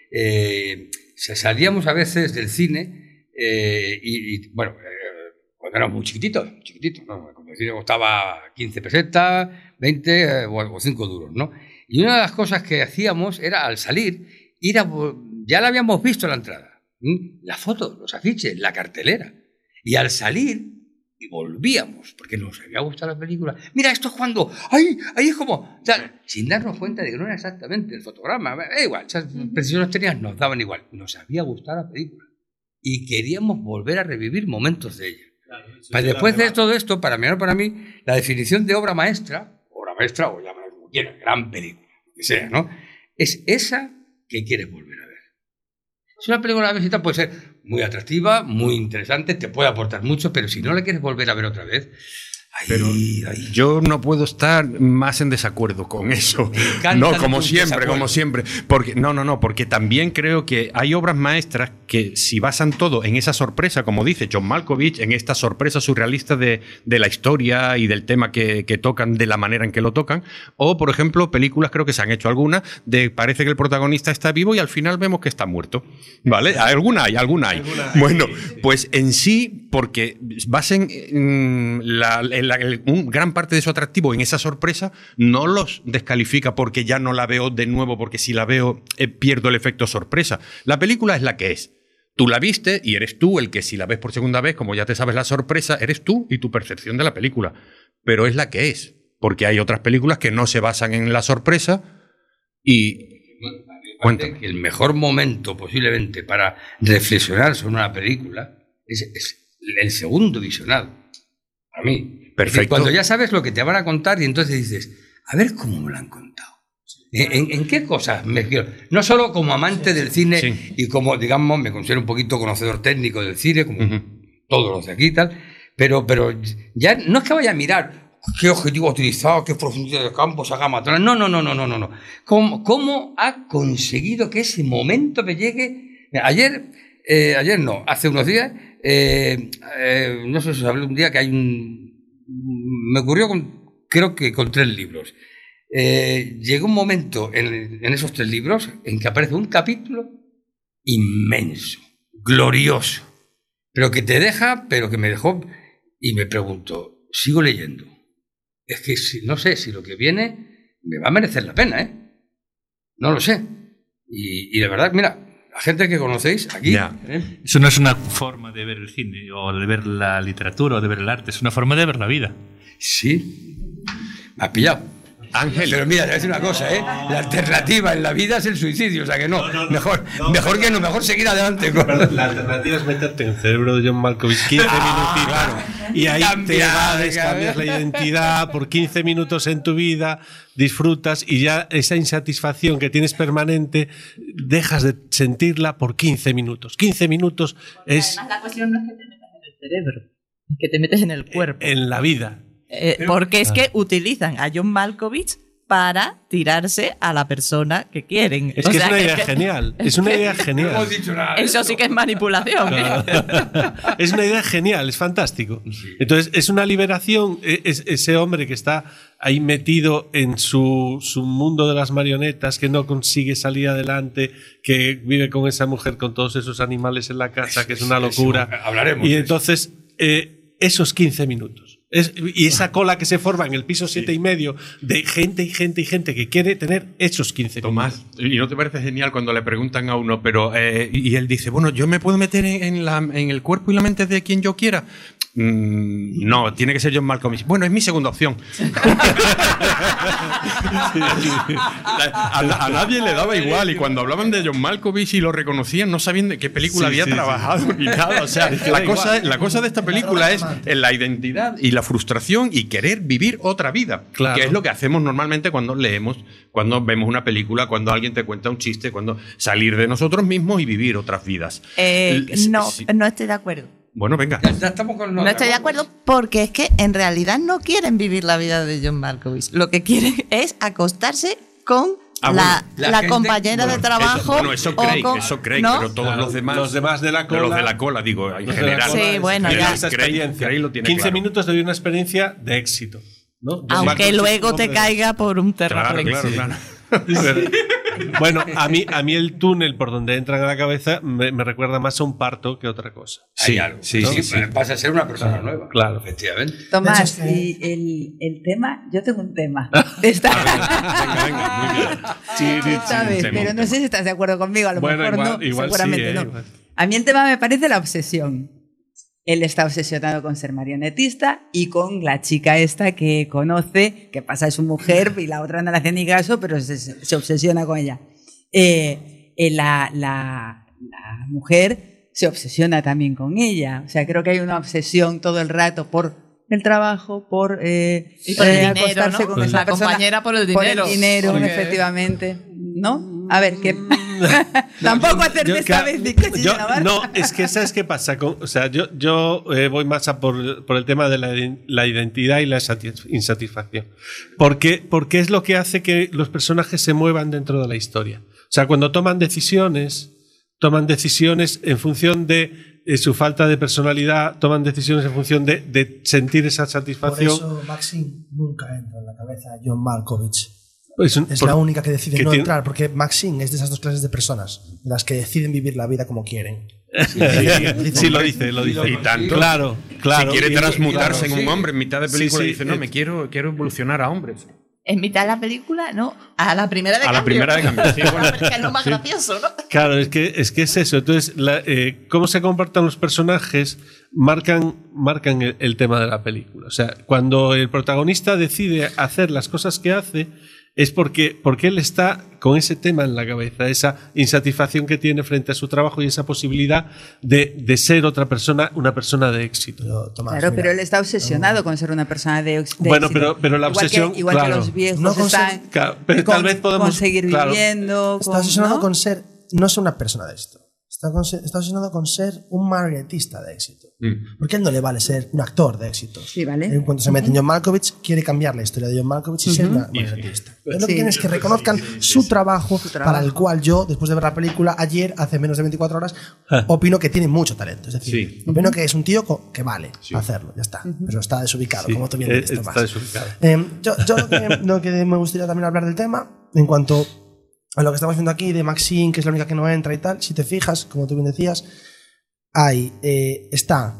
eh, salíamos a veces del cine eh, y, y, bueno, eh, cuando éramos muy chiquititos, chiquititos, ¿no? Cuando el cine costaba quince pesetas, veinte eh, o, o cinco duros, ¿no? Y una de las cosas que hacíamos era, al salir, ir a, ya la habíamos visto la entrada, ¿m? La foto, los afiches, la cartelera. Y al salir, y volvíamos, porque nos había gustado la película. Mira, esto es cuando, ¡ay! Ahí es como, o sea, sin darnos cuenta de que no era exactamente el fotograma. Eh, igual, esas precisiones técnicas nos daban igual. Nos había gustado la película. Y queríamos volver a revivir momentos de ella. Claro, pues después de todo esto, para mí, para mí, la definición de obra maestra, obra maestra o llámalo como quieras, gran película, que sea, ¿no? Es esa que quieres volver a ver. Si una película a la visita puede ser muy atractiva, muy interesante, te puede aportar mucho, pero si no la quieres volver a ver otra vez, ahí, pero ahí. Yo no puedo estar más en desacuerdo con eso. No, como siempre, como siempre. Porque, no, no, no, porque también creo que hay obras maestras que si basan todo en esa sorpresa, como dice John Malkovich, en esta sorpresa surrealista de, de la historia y del tema que, que tocan, de la manera en que lo tocan, o, por ejemplo, películas, creo que se han hecho algunas, de parece que el protagonista está vivo y al final vemos que está muerto. ¿Vale? Alguna hay, alguna hay. ¿Alguna hay? Bueno, pues en sí, porque basen mm, la, la, el, un gran parte de su atractivo en esa sorpresa, no los descalifica porque ya no la veo de nuevo, porque si la veo eh, pierdo el efecto sorpresa. La película es la que es. Tú la viste y eres tú el que, si la ves por segunda vez, como ya te sabes la sorpresa, eres tú y tu percepción de la película. Pero es la que es, porque hay otras películas que no se basan en la sorpresa y... Cuéntame. Que el mejor momento posiblemente para reflexionar sobre una película es, es el segundo visionado. Para mí. Perfecto. Cuando ya sabes lo que te van a contar y entonces dices, a ver cómo me lo han contado. ¿En, en, en qué cosas me quiero? No solo como amante del cine sí. y como, digamos, me considero un poquito conocedor técnico del cine, como uh-huh. todos los de aquí y tal, pero, pero ya no es que vaya a mirar qué objetivo ha utilizado, qué profundidad de campo, esa gama. No, no, no, no, no, no. ¿Cómo, cómo ha conseguido que ese momento me llegue? Ayer, eh, ayer no, hace unos días, eh, eh, no sé si os hablé un día que hay un... Me ocurrió con, creo que con tres libros. Eh, llegó un momento en, en esos tres libros en que aparece un capítulo inmenso, glorioso, pero que te deja, pero que me dejó, y me pregunto, sigo leyendo. Es que si, no sé si lo que viene me va a merecer la pena, ¿eh? No lo sé. Y, y de verdad, mira, la gente que conocéis aquí... Ya. ¿eh? Eso no es una forma de ver el cine, o de ver la literatura, o de ver el arte, es una forma de ver la vida. Sí. Me has pillado. Ángel. Pero mira, te voy a decir una cosa, ¿eh? La alternativa en la vida es el suicidio, o sea que no, no, no, no mejor, no, mejor que no, mejor seguir adelante. Con... La alternativa es meterte en el cerebro de John Malkovich quince ah, minutos claro. y ahí Cambiar, te vas, cambias la identidad por quince minutos en tu vida, disfrutas y ya esa insatisfacción que tienes permanente dejas de sentirla por quince minutos. quince minutos porque es... Además la cuestión no es que te metas en el cerebro, es que te metes en el cuerpo. En la vida. Eh, Pero, porque es que utilizan a John Malkovich para tirarse a la persona que quieren. Es o que sea, es una que idea es que, genial. Es una idea genial. No hemos dicho nada. Eso sí que es manipulación. No. Es una idea genial, es fantástico. Entonces, es una liberación. Es, ese hombre que está ahí metido en su, su mundo de las marionetas, que no consigue salir adelante, que vive con esa mujer, con todos esos animales en la casa, que es una locura. Hablaremos. Y entonces, eh, esos quince minutos. Es, y esa cola que se forma en el piso siete sí. y medio de gente y gente y gente que quiere tener esos quince Tomás, minutos. ¿y no te parece genial cuando le preguntan a uno, pero eh, y él dice, bueno, yo me puedo meter en, en, la, en el cuerpo y la mente de quien yo quiera? Mm, no, tiene que ser John Malkovich. Bueno, es mi segunda opción. a, a, a nadie le daba igual, y cuando hablaban de John Malkovich y lo reconocían, no sabían de qué película sí, había sí, trabajado sí. ni nada. O sea, la cosa, la cosa de esta película es la identidad y la frustración y querer vivir otra vida, claro. que es lo que hacemos normalmente cuando leemos, cuando vemos una película, cuando alguien te cuenta un chiste, cuando salir de nosotros mismos y vivir otras vidas. Eh, no, sí. no estoy de acuerdo. Bueno, venga. Ya, ya estamos con no estoy de acuerdo porque es que en realidad no quieren vivir la vida de John Malkovich. Lo que quieren es acostarse con Ah, la, bueno, la la gente- compañera bueno, de trabajo. Eso, bueno, eso o Craig, con- eso Craig, ¿no? pero todos Claro, los demás. los demás de la cola- Los de la cola, digo, en Los de la general. cola Sí, es- bueno, tienen ya. esa Craig- experiencia. Craig lo tiene quince claro. minutos de una experiencia de éxito. ¿no? John Aunque Malkovich luego es un te hombre- caiga por un Claro, terraplén. claro, claro. Pero- bueno, a mí, a mí el túnel por donde entran a la cabeza me, me recuerda más a un parto que otra cosa. Hay Sí, algo. sí, ¿no? sí, sí. Pasa a ser una persona Claro, nueva. claro. Efectivamente. Tomás, De hecho, es que- y el, el tema, yo tengo un tema. De esta, Venga, venga, muy bien. Sí, sí, sí, ¿sabes? un tema, Pero un no tema. sé si estás de acuerdo conmigo, a lo Bueno, mejor igual- no, igual seguramente sí, ¿eh? no. Igual. A mí el tema me parece la obsesión. Él está obsesionado con ser marionetista y con la chica esta que conoce, que pasa es su mujer y la otra no le hace ni caso, pero se, se obsesiona con ella. Eh, eh, la, la, la mujer se obsesiona también con ella. O sea, creo que hay una obsesión todo el rato por el trabajo, por, eh, Y por el eh, dinero, acostarse ¿no? con esa La persona. compañera por el Por dinero. el dinero, Porque- efectivamente. ¿No? A ver, que tampoco hacerte Yo- esta claro, vez bizcochos yo- de la barca. no, es que ¿sabes qué pasa? Con- o sea, yo, yo eh, voy más a por, por el tema de la, la identidad y la satis- insatisfacción. Porque, porque es lo que hace que los personajes se muevan dentro de la historia. O sea, cuando toman decisiones, toman decisiones en función de eh, su falta de personalidad, toman decisiones en función de, de sentir esa Por satisfacción. eso Maxine nunca entra en la cabeza de John Malkovich. Es, un- Es por- la única que decide que no tiene- entrar, porque Maxine es de esas dos clases de personas, de las que deciden vivir la vida como quieren. Sí, lo dice, lo dice. Y tanto. Claro, claro. Si quiere Y- transmutarse claro, en un sí. hombre en mitad de película, Sí, sí, dice, no, eh. me quiero, quiero evolucionar a hombre. En mitad de la película, no, a la primera de A la cambio. primera de cambio, sí, bueno. Que es lo más gracioso, ¿no? Claro, es que es, que es eso. Entonces, la- eh, cómo se comportan los personajes marcan, marcan el, el tema de la película. O sea, cuando el protagonista decide hacer las cosas que hace, es porque, porque él está con ese tema en la cabeza, esa insatisfacción que tiene frente a su trabajo y esa posibilidad de, de ser otra persona, una persona de éxito. Pero, Tomás, Claro, mira, pero él está obsesionado con ser una persona de, de Bueno, éxito. pero- pero la Igual que- obsesión, igual que, claro. los viejos No con ser- están Claro, pero con, tal vez podemos con seguir claro, viviendo. está con- obsesionado ¿no? con ser, no ser una persona de esto. Está, con ser- está obsesionado con ser un marionetista de éxito. Mm. Porque a él no le vale ser un actor de éxito. Sí, vale. En cuanto se mete en John Malkovich, quiere cambiar la historia de John Malkovich y ser una marionetista. Él lo que Sí. quiere es que reconozcan su, trabajo, trabajo. para el cual yo, después de ver la película ayer, hace menos de veinticuatro horas, opino que tiene mucho talento. Es decir, Sí. opino que es un tío co- que vale hacerlo, ya está. Pero está desubicado, Sí, como tú bien eh, dices, está Tomás. desubicado. Eh, yo yo lo, que, lo que me gustaría también hablar del tema, en cuanto a lo que estamos viendo aquí de Maxine, que es la única que no entra y tal, si te fijas, como tú bien decías, hay, eh, está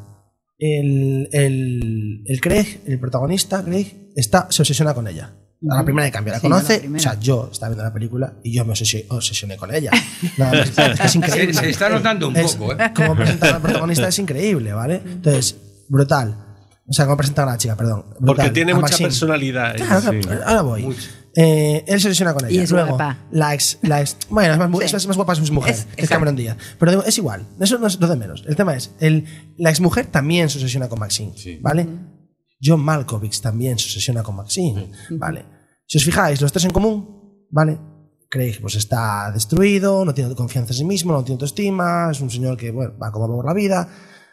el, el, el Craig, el protagonista, Craig, está, se obsesiona con ella. A la primera de cambio, la Sí, a la conoce. primera. O sea, yo estaba viendo la película y yo me obsesio- obsesioné con ella. Nada más. Es que es increíble. Se, se está notando un Es- poco, ¿eh? Como presentan al protagonista es increíble, ¿vale? Entonces, brutal. O sea, como presentan a la chica, perdón. Porque brutal. tiene A mucha Maxine. personalidad. ella. Claro, claro, ahora voy. Eh, él se obsesiona con ella. Y es Luego, guapa. la ex, la ex. Bueno, es más, Sí. es más- es más guapa que su mujer, Es- que es exacto. Cameron Díaz. Pero digo, es igual. Eso no es lo de menos. El tema es: el, la exmujer también se obsesiona con Maxine. ¿Vale? John Malkovich también se obsesiona con Maxine. ¿Vale? Si os fijáis, los tres en común, ¿vale? Craig pues está destruido, no tiene confianza en sí mismo, no tiene autoestima, es un señor que bueno, va como va por la vida.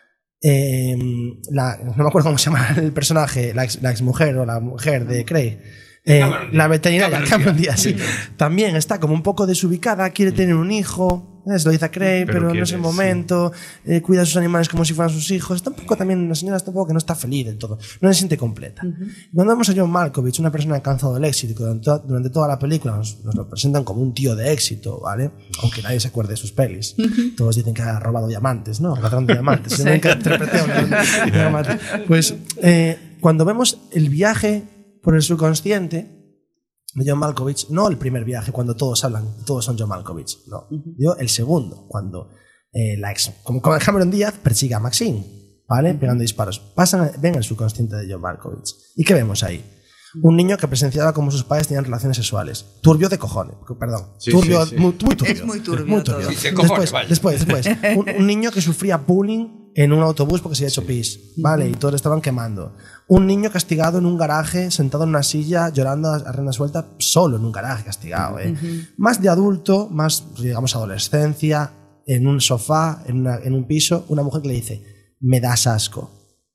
Eh, la- no me acuerdo cómo se llama el personaje, la ex, la exmujer o la mujer de Craig. Eh, Cameron Díaz. la veterinaria, Cameron Cameron Díaz. Díaz, sí. También está como un poco desubicada, quiere tener un hijo, eh, se lo dice a Craig, Pero pero, no quiere, es el sí. momento, eh, cuida a sus animales como si fueran sus hijos. Está un poco también, la señora está un poco que no está feliz del todo, no se siente completa. Cuando vemos a John Malkovich, una persona que ha alcanzado el éxito, que durante, to- durante toda la película nos, nos lo presentan como un tío de éxito, ¿vale? Aunque nadie se acuerde de sus pelis. Todos dicen que ha robado diamantes, ¿no? Ladrón de diamantes. Yo nunca interpreté a un ladrón de diamantes. Pues eh, cuando vemos el viaje por el subconsciente de John Malkovich, no el primer viaje cuando todos hablan, todos son John Malkovich, no. Yo el segundo, cuando eh, la ex, como, como Cameron Díaz persigue a Maxine, ¿vale? Pegando disparos. Pasan, ven el subconsciente de John Malkovich. ¿Y qué vemos ahí? Un niño que presenciaba como sus padres tenían relaciones sexuales. Turbio de cojones. Perdón. Sí, turbio, sí, sí. Muy, muy turbio. Es muy turbio Muy todo. turbio. Sí, de cojones, después, vaya. después, después. Un, un niño que sufría bullying en un autobús porque se había hecho pis. ¿Vale? Y todos le estaban quemando. Un niño castigado en un garaje, sentado en una silla, llorando a rienda suelta, solo en un garaje castigado. ¿eh? Más de adulto, más, digamos, adolescencia, en un sofá, en, una- en un piso, una mujer que le dice: me das asco.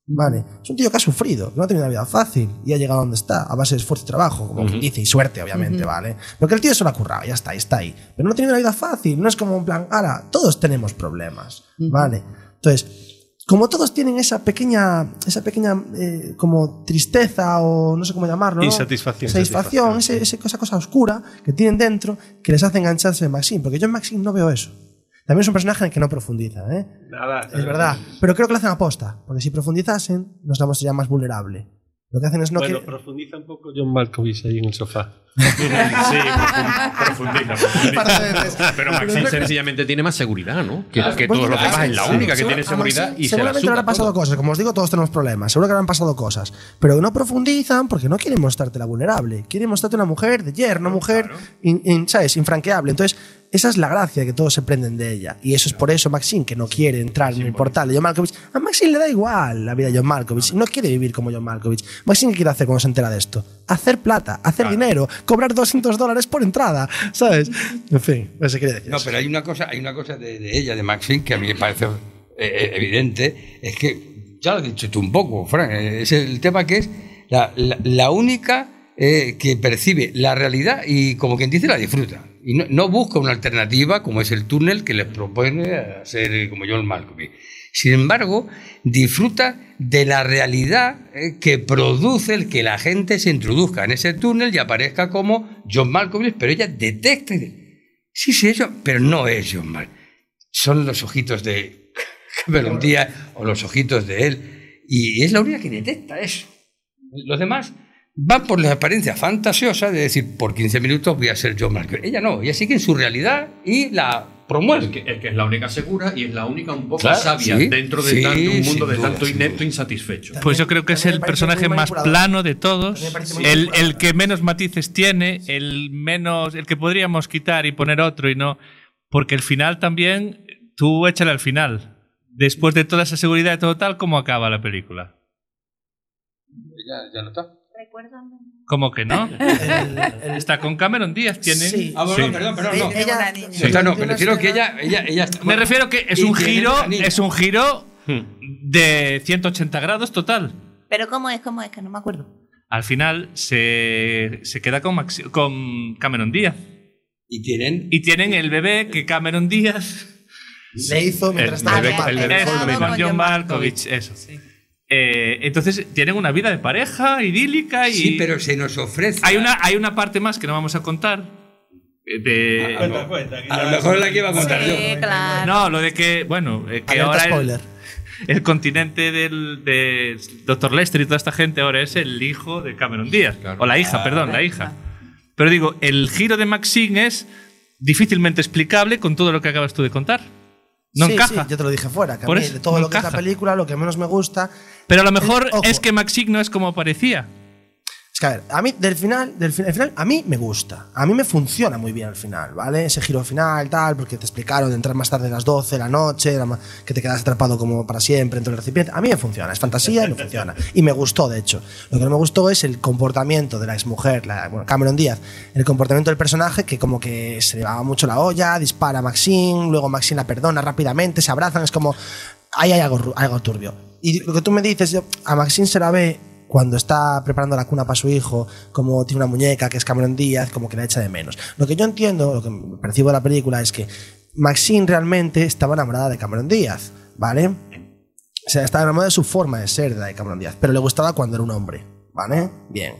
Vale, es un tío que ha sufrido, que no ha tenido una vida fácil y ha llegado a donde está, a base de esfuerzo y trabajo, como quien dice, y suerte, obviamente, Ujú. ¿vale? Porque el tío se lo ha currado, ya está, está ahí. Pero no ha tenido una vida fácil, no es como un plan, ahora, todos tenemos problemas, ¿vale? Entonces, como todos tienen esa pequeña, esa pequeña eh, como tristeza o no sé cómo llamarlo, ¿no? Insatisfacción. Satisfacción, Insatisfacción, ese, ese- esa cosa oscura que tienen dentro que les hace engancharse en Maxine, porque yo en Maxine no veo eso. También es un personaje en el que no profundiza, ¿eh? Nada, Es verdad. Pero creo que lo hacen aposta, porque si profundizasen, nos la mostraría más vulnerable. Lo que hacen es no bueno, que- profundiza un poco John Malkovich ahí en el sofá. Sí, profund- profundiza, profundiza. Pero Maxine sencillamente tiene más seguridad, ¿no? Que, que Bueno, todos los claro, demás es la sí, única que seguro- tiene a seguridad Maxine y se la seguramente le suda habrá pasado todo. cosas, como os digo, todos tenemos problemas, seguro que le habrán pasado cosas, pero que no profundizan porque no quieren mostrarte la vulnerable, quieren mostrarte una mujer de hierro, una mujer, in- in- ¿sabes? Infranqueable. Entonces, esa es la gracia, que todos se prenden de ella, y eso es por eso Maxine, que no quiere entrar en el portal de John Malkovich. A Maxine le da igual la vida de John Malkovich, no quiere vivir como John Malkovich. Maxine, ¿qué quiere hacer cuando se entera de esto? Hacer plata, hacer Claro. dinero, cobrar doscientos dólares por entrada, ¿sabes? En fin, eso quiere decir. No, eso. pero hay una cosa, hay una cosa de, de ella, de Maxine, que a mí me parece eh, evidente, es que, ya lo has dicho tú un poco, Fran, eh, es el tema que es la, la, la única eh, que percibe la realidad y, como quien dice, la disfruta. Y no, no busca una alternativa como es el túnel que les propone ser como John Malkovich. Sin embargo, disfruta de la realidad eh, que produce el que la gente se introduzca en ese túnel y aparezca como John Malkovich, pero ella detecta y dice, sí, sí, eso, pero no es John Malkovich. Son los ojitos de Cameron Díaz o los ojitos de él. Y es la única que detecta eso. Los demás van por la apariencia fantasiosa de decir, por quince minutos voy a ser John Malkovich. Ella no, ella sigue en su realidad y la promueve. Es que, es que es la única segura y es la única un poco Claro, sabia sí, dentro de sí, tanto, un mundo sin de duda, tanto sin inepto duda. insatisfecho. Pues yo creo que es También el me parece personaje muy más manipulador. plano de todos, También me parece muy el, manipulador. el que menos matices tiene, el menos, el que podríamos quitar y poner otro y no, porque el final también, tú échale al final. Después de toda esa seguridad y todo tal, ¿cómo acaba la película? Ya, ya no está. ¿Cómo que no? El- el- Está con Cameron Díaz, tiene. Sí. Ah, bueno, Sí. perdón, perdón, no. Ella- una niña. O sea, no, me refiero que ella, ella, ella está- Me refiero que es y un tiene giro, una niña. es un giro de ciento ochenta grados total. Pero ¿cómo es? ¿Cómo es? Que no me acuerdo. Al final se, se queda con, Maxi- con Cameron Díaz. Y tienen. Y tienen el bebé que Cameron Díaz. le hizo mientras El estaba bebé- en el Malkovich. bebé Ah, con con John John Malkovich, eso. Eh, entonces tienen una vida de pareja idílica y Sí, pero se nos ofrece. hay una hay una parte más que no vamos a contar eh, de A lo, a lo mejor la que iba a contar yo. Sí, claro. no lo de que bueno eh, que Alerta ahora el, spoiler. el continente del de doctor Lester y toda esta gente ahora es el hijo de Cameron Díaz o la hija, perdón, la hija. Pero digo, el giro de Maxine es difícilmente explicable con todo lo que acabas tú de contar. No Sí, encaja. sí, yo te lo dije fuera, que a Por mí, eso, de todo no lo que es la encaja. película, lo que menos me gusta. Pero a lo mejor Ojo. es que Maxine no es como parecía. Es que, a ver, a mí, del final, del fin- el final, a mí me gusta. A mí me funciona muy bien al final, ¿vale? Ese giro final, tal, porque te explicaron de entrar más tarde a las doce de la noche, la ma- que te quedas atrapado como para siempre dentro del recipiente. A mí me funciona, es fantasía y me funciona. Y me gustó, de hecho. Lo que no me gustó es el comportamiento de la exmujer, la, bueno, Cameron Díaz, el comportamiento del personaje que como que se le va mucho la olla, dispara a Maxine, luego Maxine la perdona rápidamente, se abrazan, es como... Ahí hay algo, ru- algo turbio. Y lo que tú me dices, yo, a Maxine se la ve cuando está preparando la cuna para su hijo, como tiene una muñeca que es Cameron Díaz, como que la echa de menos. Lo que yo entiendo, lo que percibo de la película es que Maxine realmente estaba enamorada de Cameron Díaz, ¿vale? O sea, estaba enamorada de su forma de ser, de la de Cameron Díaz, pero le gustaba cuando era un hombre, ¿vale? Bien.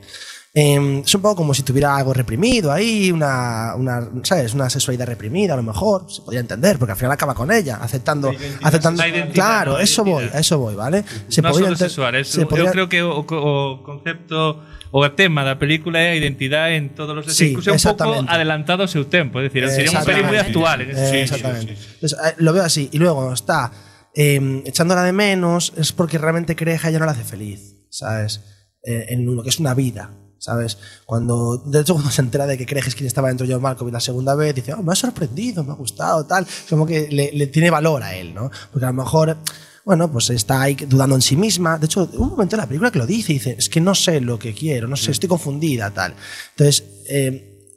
Eh, es un poco como si tuviera algo reprimido ahí, una, una, ¿sabes? Una sexualidad reprimida, a lo mejor, se podría entender, porque al final acaba con ella, aceptando... aceptando La identidad, claro, ¿no? La eso voy, identidad. a eso voy, ¿vale? Se no podría solo enter- sexual, es, se yo podría- creo que o, o concepto o tema da película é a identidade en todos os Sí, incluso un pouco exactamente. adelantado ao seu tempo, é dicir, sería un pelín moi Exactamente. actual en ese Eh, sentido. exactamente. Entonces, eh, lo veo así. Y luego está eh, echándola de menos, es porque realmente cree que a ella no la hace feliz, ¿sabes? Eh, en lo que es una vida, ¿sabes? Cuando, de hecho, cuando se entera de que crees quién estaba dentro de John Malkovich la segunda vez, dice, oh, me ha sorprendido, me ha gustado, tal. Como que le, le tiene valor a él, ¿no? Porque a lo mejor, bueno, pues está ahí dudando en sí misma. De hecho, hubo un momento en la película que lo dice, dice, es que no sé lo que quiero, no sé, estoy confundida, tal. Entonces, eh,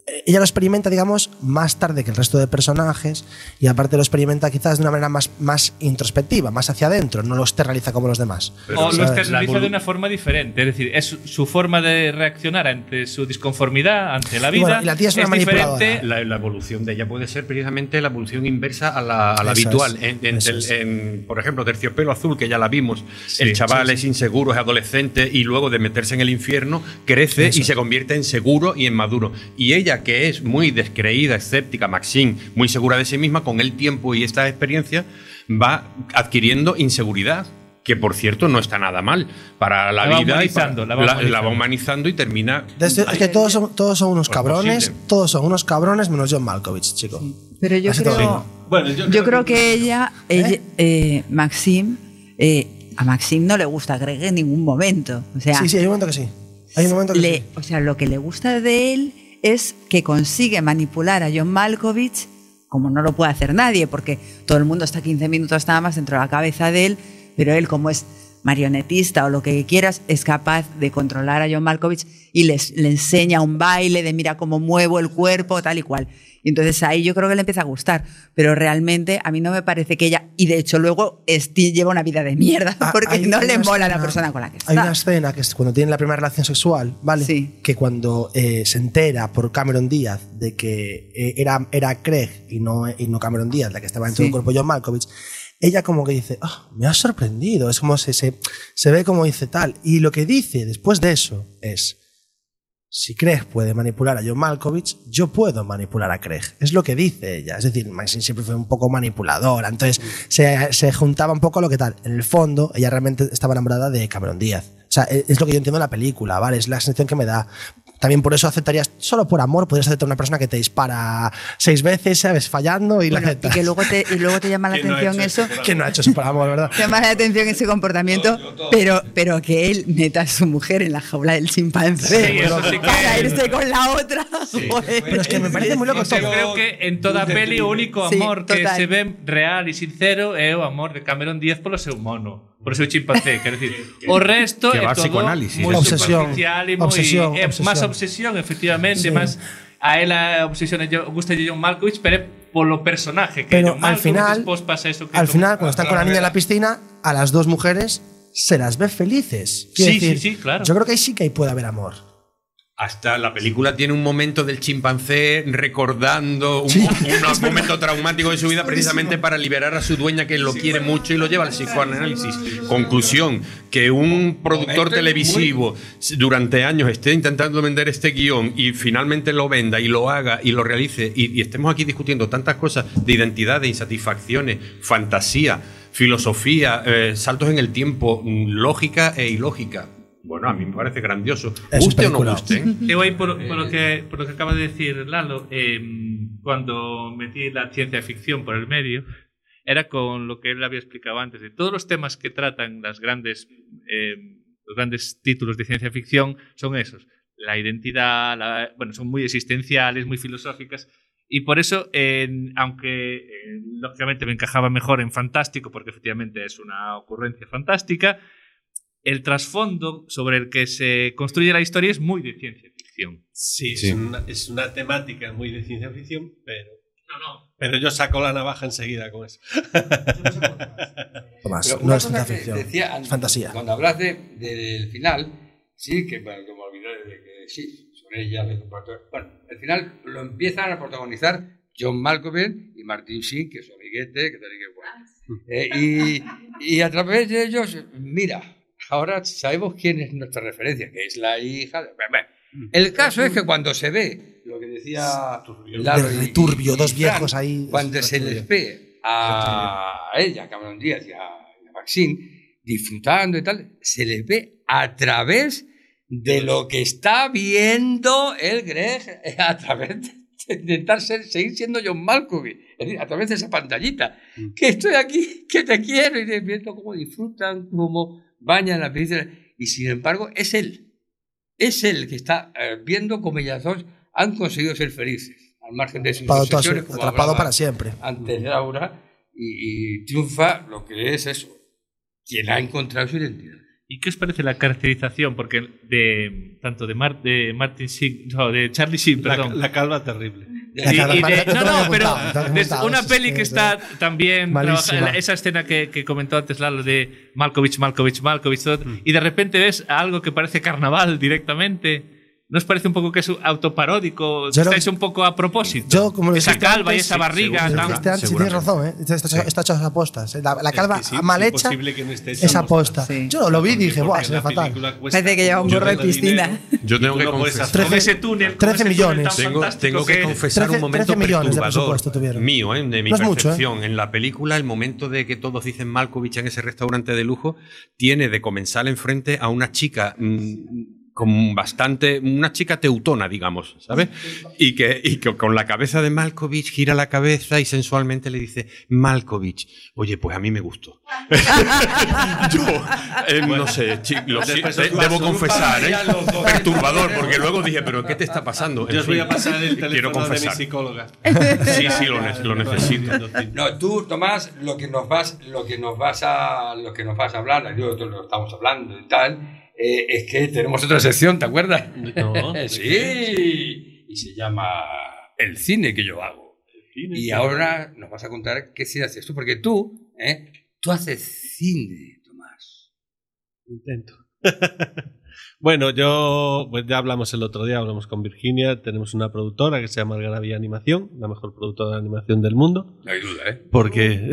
ella lo experimenta, digamos, más tarde que el resto de personajes y aparte lo experimenta quizás de una manera más, más introspectiva, más hacia adentro, no lo externaliza como los demás. Pero o lo externaliza de una forma diferente, es decir, es su forma de reaccionar ante su disconformidad, ante la vida. Y, bueno, y la tía es, una es diferente. La, la evolución de ella puede ser precisamente la evolución inversa a la, a la habitual. Es, en, en, el, en, por ejemplo, Terciopelo Azul, que ya la vimos, sí, el chaval sí, sí. es inseguro, es adolescente y luego de meterse en el infierno crece Eso. y se convierte en seguro y en maduro. Y ella, que es muy descreída, escéptica, Maxine, muy segura de sí misma, con el tiempo y esta experiencia va adquiriendo inseguridad, que por cierto no está nada mal para la, la vida. Y para, la, va la, la va humanizando y termina... Desde, es que todos son, todos son unos cabrones, posible. todos son unos cabrones menos John Malkovich, chico. Sí. Pero yo Así creo, bueno, yo, yo creo, creo que, que ella, ella ¿Eh? Eh, Maxine, eh, a Maxine no le gusta a Greg en ningún momento. O sea, sí, sí, hay un momento que sí. Hay un momento que le, sí. O sea, lo que le gusta de él es que consigue manipular a John Malkovich como no lo puede hacer nadie, porque todo el mundo está quince minutos nada más dentro de la cabeza de él, pero él, como es marionetista o lo que quieras, es capaz de controlar a John Malkovich y les, le enseña un baile de mira cómo muevo el cuerpo, tal y cual. Y entonces ahí yo creo que le empieza a gustar, pero realmente a mí no me parece que ella, y de hecho luego Steve lleva una vida de mierda porque no le mola a la persona con la que está. Hay una escena que es cuando tienen la primera relación sexual, ¿vale? Sí. Que cuando eh, se entera por Cameron Díaz de que eh, era, era Craig y no, y no Cameron Díaz la que estaba dentro sí. del cuerpo de John Malkovich, ella como que dice, oh, me ha sorprendido, es como se, se, se ve como dice tal, y lo que dice después de eso es, si Craig puede manipular a John Malkovich, yo puedo manipular a Craig. Es lo que dice ella. Es decir, Maxine siempre fue un poco manipuladora. Entonces se, se juntaba un poco lo que tal. En el fondo, ella realmente estaba enamorada de Cameron Díaz. O sea, es lo que yo entiendo en la película, ¿vale? Es la sensación que me da. También por eso aceptarías, solo por amor, podrías aceptar a una persona que te dispara seis veces, ¿sabes? Fallando y bueno, la aceptas. Y que luego te, y luego te llama la atención no eso. Que no ha hecho eso por amor, ¿verdad? Te llama la atención ese comportamiento, todo, todo. Pero, pero que él meta a su mujer en la jaula del chimpancé sí, eso sí que para irse con la otra. Sí. Pero es que me parece muy loco. Yo creo que en toda peli o único amor sí, que se ve real e sincero é o amor de Cameron Díaz polo seu mono. Por seu chimpancé, quero decir, o resto que é va todo moi superficial e moi obsesión, é obsesión. máis obsesión, efectivamente, sí. máis a ela a obsesión gusta de John Malkovich, pero polo personaje que pero John al Malkovich final, despois pasa eso que al final cuando están con la niña en la piscina, a las dos mujeres se las ve felices. Quiero sí, decir, sí, sí, claro. Yo creo que ahí sí que ahí puede haber amor. Hasta la película tiene un momento del chimpancé recordando un, sí, un momento traumático de su vida precisamente para liberar a su dueña que lo sí, quiere bueno. mucho y lo lleva al psicoanálisis. Conclusión, que un productor televisivo durante años esté intentando vender este guión y finalmente lo venda y lo haga y lo realice y, y estemos aquí discutiendo tantas cosas de identidad, de insatisfacciones, fantasía, filosofía, eh, saltos en el tiempo, lógica e ilógica. Bueno, a mí me parece grandioso. Es guste o no guste. Eu aí, por, por, lo que, por lo que acaba de decir Lalo, eh, cuando metí la ciencia ficción por el medio, era con lo que él había explicado antes, de todos los temas que tratan las grandes, eh, los grandes títulos de ciencia ficción son esos. La identidad, la, bueno, son muy existenciales, muy filosóficas, y por eso, eh, aunque eh, lógicamente me encajaba mejor en fantástico, porque efectivamente es una ocurrencia fantástica, el trasfondo sobre el que se construye la historia es muy de ciencia ficción. Sí, sí. Es, una, es una temática muy de ciencia ficción, pero no, no. Pero yo saco la navaja enseguida con eso. Tomás, no es ciencia ficción, decía, es fantasía. Cuando hablas de, de, del final, sí, que, bueno, que me olvidé de que sí, sobre ella, de, bueno, al final lo empiezan a protagonizar John Malkovich y Martin Sheen, que es su amiguete, que tal y que bueno. Eh, y, y a través de ellos, mira, ahora sabemos quién es nuestra referencia, que es la hija de... El caso es que cuando se ve lo que decía Lalo de returbio, dos viejos ahí, cuando se les ve a ella, Cameron Díaz y a, a Maxine disfrutando y tal, se les ve a través de lo que está viendo el Greg, a través de intentar ser, seguir siendo John Malkovich, es decir, a través de esa pantallita, que estoy aquí, que te quiero, y viendo cómo disfrutan, cómo bañan la película, y sin embargo es él, es él que está eh, viendo cómo ellas dos han conseguido ser felices, al margen de sus obsesiones, como atrapado para siempre. Antes Laura, y, y triunfa lo que es eso, quien ha encontrado su identidad. ¿Y qué os parece la caracterización? Porque de tanto de, Mar, de Martin Sheen, no, de Charlie Sheen, perdón. La, la calva terrible. Y, y de, no, no, pero de una peli es que que está también malísima. esa escena que, que comentó antes Lalo de Malkovich, Malkovich, Malkovich, todo, mm. y de repente ves algo que parece carnaval directamente. ¿No os parece un poco que es autoparódico? Yo ¿Estáis no, un poco a propósito? Yo, como lo esa dijiste calva antes, y esa barriga. Sí, tan, este antes, sí, tienes razón, ¿eh? está, está, está hecho a apostas. La, la calva es que sí, mal hecha que no esté es aposta. Sí. Yo lo vi y dije, ¡buah, se ve fatal! Parece que lleva un gorro de piscina. Yo tengo que confesar. Con ese túnel. trece millones. Tengo, tengo que confesar un momento perturbador mío, ¿eh? de mi no es percepción. mucho, ¿eh? En la película, el momento de que todos dicen Malkovich en ese restaurante de lujo, tiene de comensal enfrente a una chica mmm, con bastante, una chica teutona, digamos, ¿sabes? Y que, y que con la cabeza de Malkovich gira la cabeza y sensualmente le dice, Malkovich, oye, pues a mí me gustó. Yo, eh, no sé, chi, lo, de, de, debo confesar, ¿eh? Perturbador, porque luego dije, pero ¿qué te está pasando? Yo os voy a pasar el teléfono de mi psicóloga. Sí, sí, lo, lo necesito. No, tú, Tomás, lo que nos vas, lo que nos vas a, lo que nos vas a hablar, yo lo estamos hablando y tal. Eh, es que tenemos otra sección, ¿te acuerdas? No, sí, y se llama El cine que yo hago. Y ahora nos vas a contar qué cine haces tú, porque tú, ¿eh? Tú haces cine, Tomás. Intento. Bueno, yo, pues ya hablamos el otro día, hablamos con Virginia, tenemos una productora que se llama Algarabía Animación, la mejor productora de animación del mundo. No hay duda, ¿eh? Porque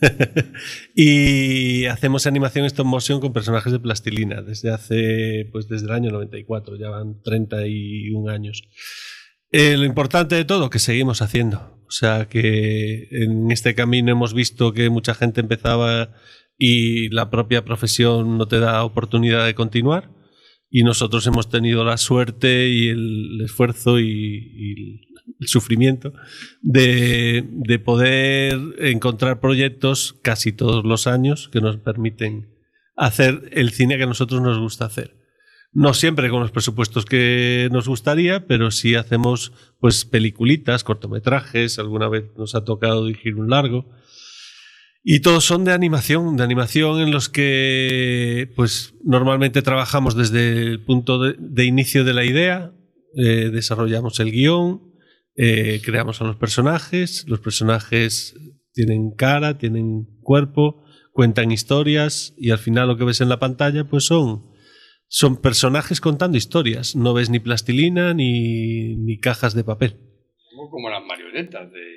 y hacemos animación stop motion con personajes de plastilina desde hace, pues desde el año noventa y cuatro, ya van treinta y un años. Eh, lo importante de todo, que seguimos haciendo. O sea, que en este camino hemos visto que mucha gente empezaba y la propia profesión no te da oportunidad de continuar. Y nosotros hemos tenido la suerte y el esfuerzo y, y el sufrimiento de, de poder encontrar proyectos casi todos los años que nos permiten hacer el cine que a nosotros nos gusta hacer. No siempre con los presupuestos que nos gustaría, pero sí hacemos pues peliculitas, cortometrajes, alguna vez nos ha tocado dirigir un largo. Y todos son de animación, de animación en los que pues normalmente trabajamos desde el punto de, de inicio de la idea, eh, desarrollamos el guión, eh, creamos a los personajes, los personajes tienen cara, tienen cuerpo, cuentan historias y al final lo que ves en la pantalla pues son, son personajes contando historias, no ves ni plastilina ni, ni cajas de papel. Como las marionetas de...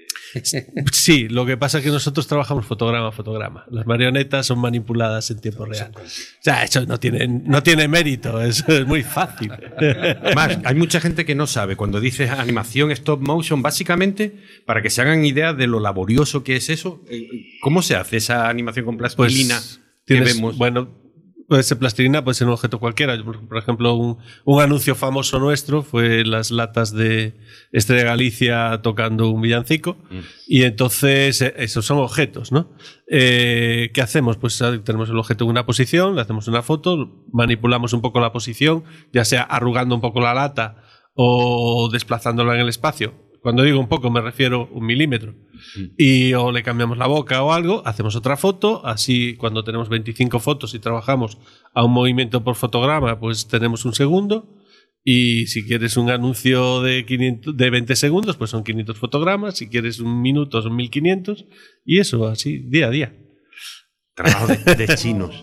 Sí, lo que pasa es que nosotros trabajamos fotograma a fotograma. Las marionetas son manipuladas en tiempo real. O sea, eso no tiene, no tiene mérito, eso es muy fácil. Además, hay mucha gente que no sabe, cuando dices animación stop motion, básicamente, para que se hagan idea de lo laborioso que es eso, ¿cómo se hace esa animación con plastilina pues, que tienes, vemos? Bueno, puede ser plastilina, puede ser un objeto cualquiera. Por ejemplo, un, un anuncio famoso nuestro fue las latas de Estrella Galicia tocando un villancico. Mm. Y entonces, esos son objetos, ¿no? Eh, ¿Qué hacemos? Pues tenemos el objeto en una posición, le hacemos una foto, manipulamos un poco la posición, ya sea arrugando un poco la lata o desplazándola en el espacio. Cuando digo un poco me refiero a un milímetro. Y o le cambiamos la boca o algo, hacemos otra foto, así cuando tenemos veinticinco fotos y trabajamos a un movimiento por fotograma, pues tenemos un segundo. Y si quieres un anuncio de, quinientos, de veinte segundos, pues son quinientos fotogramas. Si quieres un minuto, son mil quinientos. Y eso, así, día a día. Trabajo de, de chinos.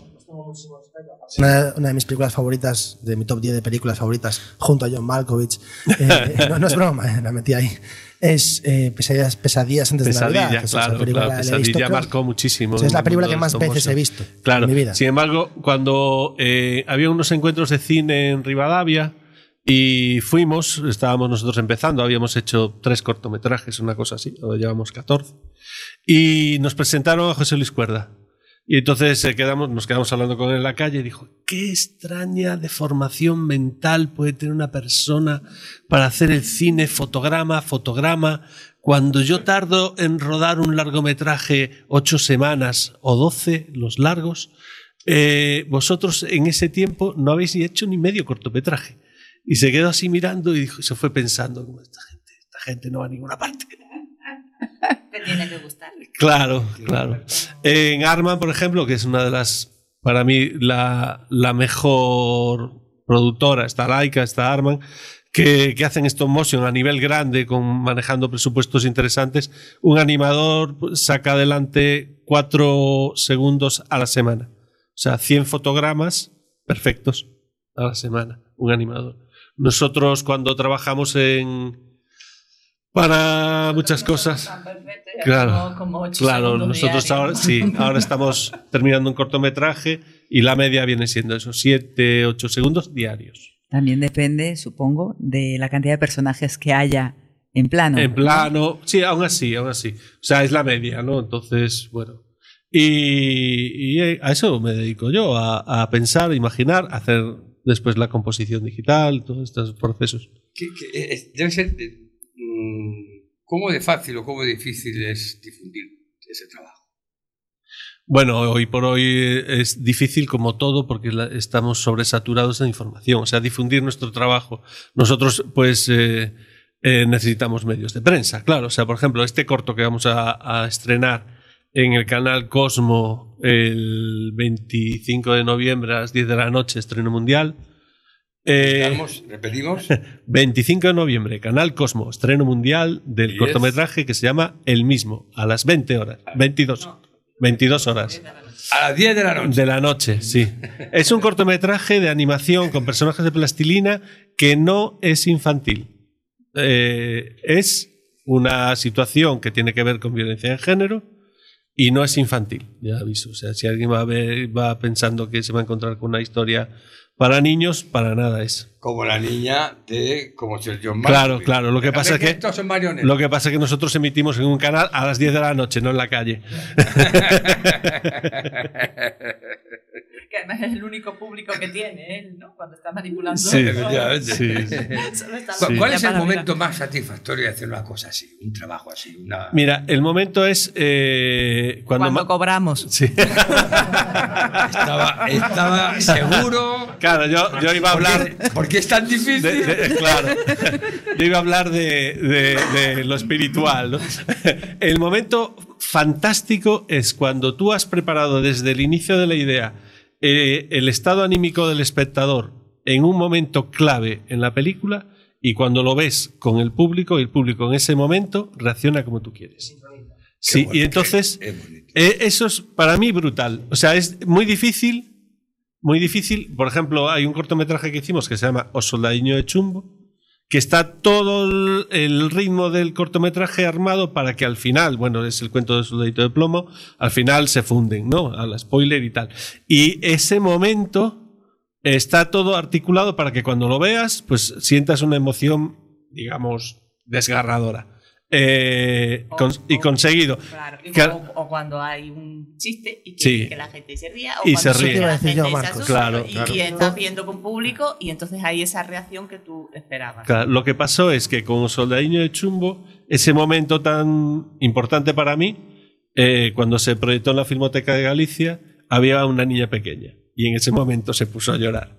Una, una de mis películas favoritas, de mi top diez de películas favoritas, junto a John Malkovich, eh, no, no es broma, eh, la metí ahí, es eh, Pesadillas, Pesadillas antes Pesadilla, de Navidad. Que claro, esa película claro, la he Pesadilla visto, marcó muchísimo. O sea, es la película que más veces he visto claro. en mi vida. Sin embargo, cuando eh, había unos encuentros de cine en Rivadavia y fuimos, estábamos nosotros empezando, habíamos hecho tres cortometrajes, una cosa así, o llevamos catorce, y nos presentaron a José Luis Cuerda. Y entonces eh, quedamos, nos quedamos hablando con él en la calle y dijo, qué extraña deformación mental puede tener una persona para hacer el cine fotograma, fotograma, cuando yo tardo en rodar un largometraje ocho semanas o doce, los largos, eh, vosotros en ese tiempo no habéis ni hecho ni medio cortometraje. Y se quedó así mirando y dijo, se fue pensando, como esta gente, esta gente no va a ninguna parte. Te tiene que gustar. Claro, claro. En Arman, por ejemplo, que es una de las para mí la, la mejor productora. Está Laika, está Arman, que, que hacen stop motion a nivel grande, con, manejando presupuestos interesantes. Un animador saca adelante cuatro segundos a la semana. O sea, cien fotogramas perfectos a la semana, un animador. Nosotros cuando trabajamos en para muchas cosas, claro, claro, nosotros ahora sí, ahora estamos terminando un cortometraje y la media viene siendo esos siete, ocho segundos diarios. También depende, supongo, de la cantidad de personajes que haya en plano. En plano, sí, aún así, aún así. O sea, es la media, ¿no? Entonces, bueno. Y, y a eso me dedico yo, a, a pensar, a imaginar, a hacer después la composición digital, todos estos procesos. Que, que es, debe ser, mmm, ¿cómo de fácil o cómo de difícil es difundir ese trabajo? Bueno, hoy por hoy es difícil como todo porque la, estamos sobresaturados de información, o sea, difundir nuestro trabajo. Nosotros, pues, eh, eh, necesitamos medios de prensa, claro. O sea, por ejemplo, este corto que vamos a, a estrenar en el canal Cosmo el veinticinco de noviembre a las diez de la noche, estreno mundial. Eh, ¿Repetimos? veinticinco de noviembre, canal Cosmo, estreno mundial del ¿diez? Cortometraje que se llama El Mismo, a las veinte horas, veintidós, veintidós horas. A las diez de la noche. De la noche, sí. Es un cortometraje de animación con personajes de plastilina que no es infantil. Eh, es una situación que tiene que ver con violencia de género. Y no es infantil, ya aviso. O sea, si alguien va, a ver, va pensando que se va a encontrar con una historia para niños, para nada es. Como la niña de como Sir John Malkovich. Claro, claro. Lo que pasa es que, estos son marionetas. Lo que pasa es que nosotros emitimos en un canal a las diez de la noche, no en la calle. Que además es el único público que tiene él, ¿no? Cuando está manipulando. Sí, ya, sí. sí. ¿Cuál es el momento más satisfactorio de hacer una cosa así, un trabajo así? Una... Mira, el momento es eh, cuando, cuando cobramos. Sí. estaba, estaba seguro. Claro, yo, yo iba a hablar. ¿Por qué, ¿por qué es tan difícil? De, de, claro. Yo iba a hablar de, de, de lo espiritual, ¿no? El momento fantástico es cuando tú has preparado desde el inicio de la idea eh, el estado anímico del espectador en un momento clave en la película y cuando lo ves con el público y el público en ese momento reacciona como tú quieres. Sí, bueno, y entonces eh, eso es para mí brutal. O sea, es muy difícil. Muy difícil. Por ejemplo, hay un cortometraje que hicimos que se llama O Soldadiño de Chumbo, que está todo el ritmo del cortometraje armado para que al final, bueno, es el cuento del soldadito de plomo, al final se funden, ¿no? A la spoiler y tal. Y ese momento está todo articulado para que cuando lo veas, pues sientas una emoción, digamos, desgarradora. Eh, o, con, y conseguido. Claro, y que, o, o cuando hay un chiste y que, sí, que la gente se ría, o y cuando se ríe. la gente yo, se Marcos. asusta, Claro, y, claro. y estás viendo con público y entonces hay esa reacción que tú esperabas. Claro, lo que pasó es que con Soldadiño de Chumbo, ese momento tan importante para mí, eh, cuando se proyectó en la Filmoteca de Galicia, había una niña pequeña y en ese momento se puso a llorar.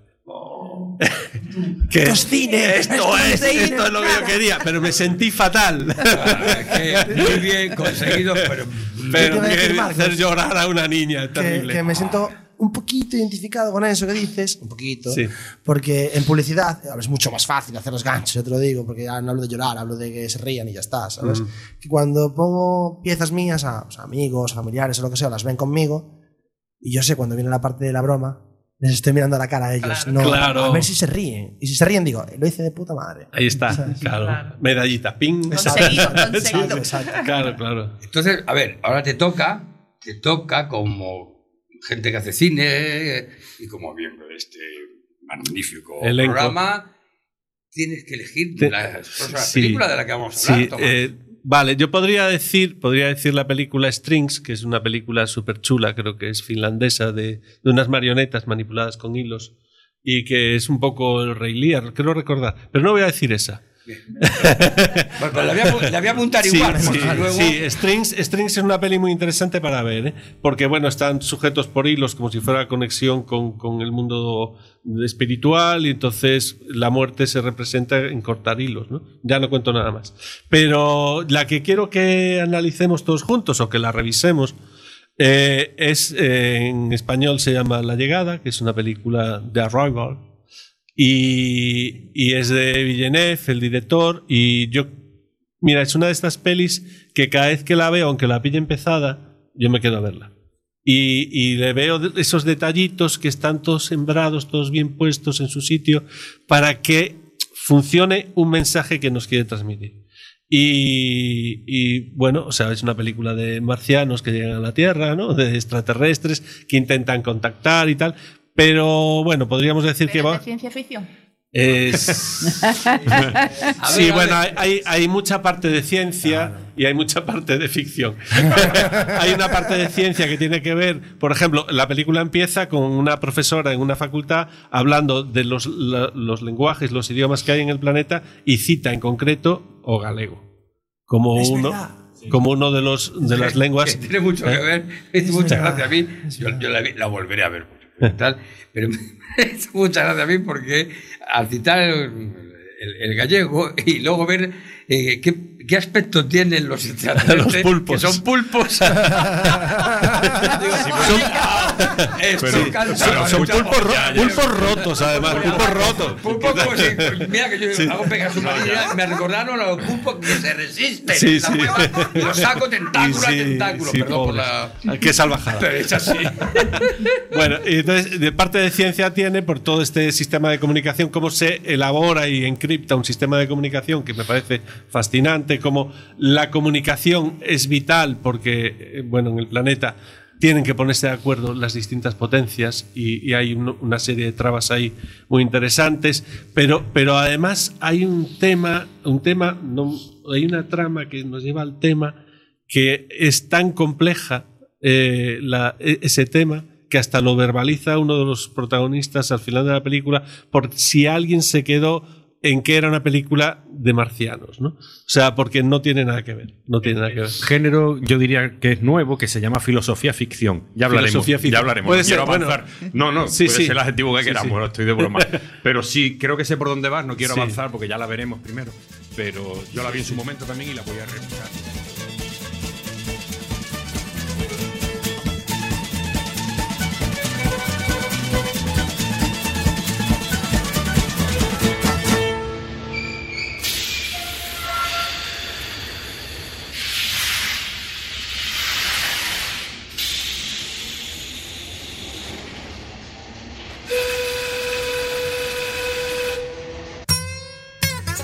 Que esto es cine, esto es, esto es lo que yo quería, pero me sentí fatal. Ah, que muy bien conseguido, pero, pero que que Marcos, hacer llorar a una niña, terrible. Que, que me siento un poquito identificado con eso que dices, un poquito, sí. Porque en publicidad es mucho más fácil hacer los ganchos, yo te lo digo, porque ya no hablo de llorar, hablo de que se rían y ya está, ¿sabes? Mm. Que cuando pongo piezas mías a, o sea, amigos, familiares o lo que sea, las ven conmigo y yo sé cuando viene la parte de la broma, les estoy mirando a la cara a ellos, claro, no, claro. A ver si se ríen. Y si se ríen, digo, lo hice de puta madre. Ahí está, claro. claro. Medallita, ping. Conseguido, conseguido. Claro, claro. Entonces, a ver, ahora te toca, te toca como gente que hace cine y como miembro de este magnífico Elenco. Programa, tienes que elegir te, la próxima sí, película de la que vamos a hablar, sí, eh, Vale, yo podría decir, podría decir la película Strings, que es una película súper chula, creo que es finlandesa, de, de unas marionetas manipuladas con hilos, y que es un poco el Rey Lear, creo recordar, pero no voy a decir esa. Bueno, la, voy a, la voy a apuntar sí, igual. Sí, luego... sí, Strings, Strings es una peli muy interesante para ver, ¿eh? Porque bueno, están sujetos por hilos como si fuera conexión con, con el mundo espiritual y entonces la muerte se representa en cortar hilos, ¿no? Ya no cuento nada más. Pero la que quiero que analicemos todos juntos o que la revisemos Eh, es, eh, en español se llama La Llegada, que es una película de Arrival. Y, y es de Villeneuve, el director. Y yo, mira, es una de estas pelis que cada vez que la veo, aunque la pille empezada, yo me quedo a verla. Y, y le veo esos detallitos que están todos sembrados, todos bien puestos en su sitio, para que funcione un mensaje que nos quiere transmitir. Y, y bueno, o sea, es una película de marcianos que llegan a la Tierra, ¿no? De extraterrestres que intentan contactar y tal. Pero bueno, podríamos decir ¿Pero que va. de ciencia ficción? Es... sí, bueno, hay, hay mucha parte de ciencia y hay mucha parte de ficción. Hay una parte de ciencia que tiene que ver, por ejemplo, la película empieza con una profesora en una facultad hablando de los, la, los lenguajes, los idiomas que hay en el planeta y cita en concreto o galego como Es uno. verdad. Como uno de los de las lenguas. Que tiene mucho ¿Eh? que ver. Es mucha verdad. gracia a mí. Yo, yo la, vi- la volveré a ver. Tal, pero me hace mucha gracia a mí porque al citar el, el- el gallego y luego ver eh, qué, qué aspecto tienen los extraterrestres, Los pulpos. que son pulpos. Digo, Son- esto Pero- canta Son, mucho. son pulpos, ro- Ya, ya. pulpos rotos, además, pulpos rotos. Pulpos como si- mira que yo hago pegas submarinas, me recordaron a los pulpos que se resisten. Sí, La sí. hueva, y los saco tentáculo a Sí, tentáculo. sí, Perdón por pobres. la. Qué salvajada. Pero es así. Bueno, y entonces, de parte de ciencia tiene por todo este sistema de comunicación, cómo se elabora y encripta un sistema de comunicación que me parece fascinante, cómo la comunicación es vital porque, eh, bueno, en el planeta tienen que ponerse de acuerdo las distintas potencias y, y hay un- una serie de trabas ahí muy interesantes, pero, pero además hay un tema, un tema, no, hay una trama que nos lleva al tema que es tan compleja, eh, la, e- ese tema, que hasta lo verbaliza uno de los protagonistas al final de la película, por si alguien se quedó en que era una película de marcianos, ¿no? O sea, porque no tiene nada que ver, no tiene nada que ver. Género, yo diría que es nuevo, que se llama filosofía ficción. Ya hablaremos. Filosofía ficción. Ya hablaremos. Puede No quiero ser, bueno. avanzar. no, no, Sí, puede sí. ser el adjetivo que Sí, queramos, sí. no estoy de broma. Pero sí, creo que sé por dónde vas, no quiero Sí. avanzar porque ya la veremos primero. Pero yo la vi en su momento también y la voy a revisar.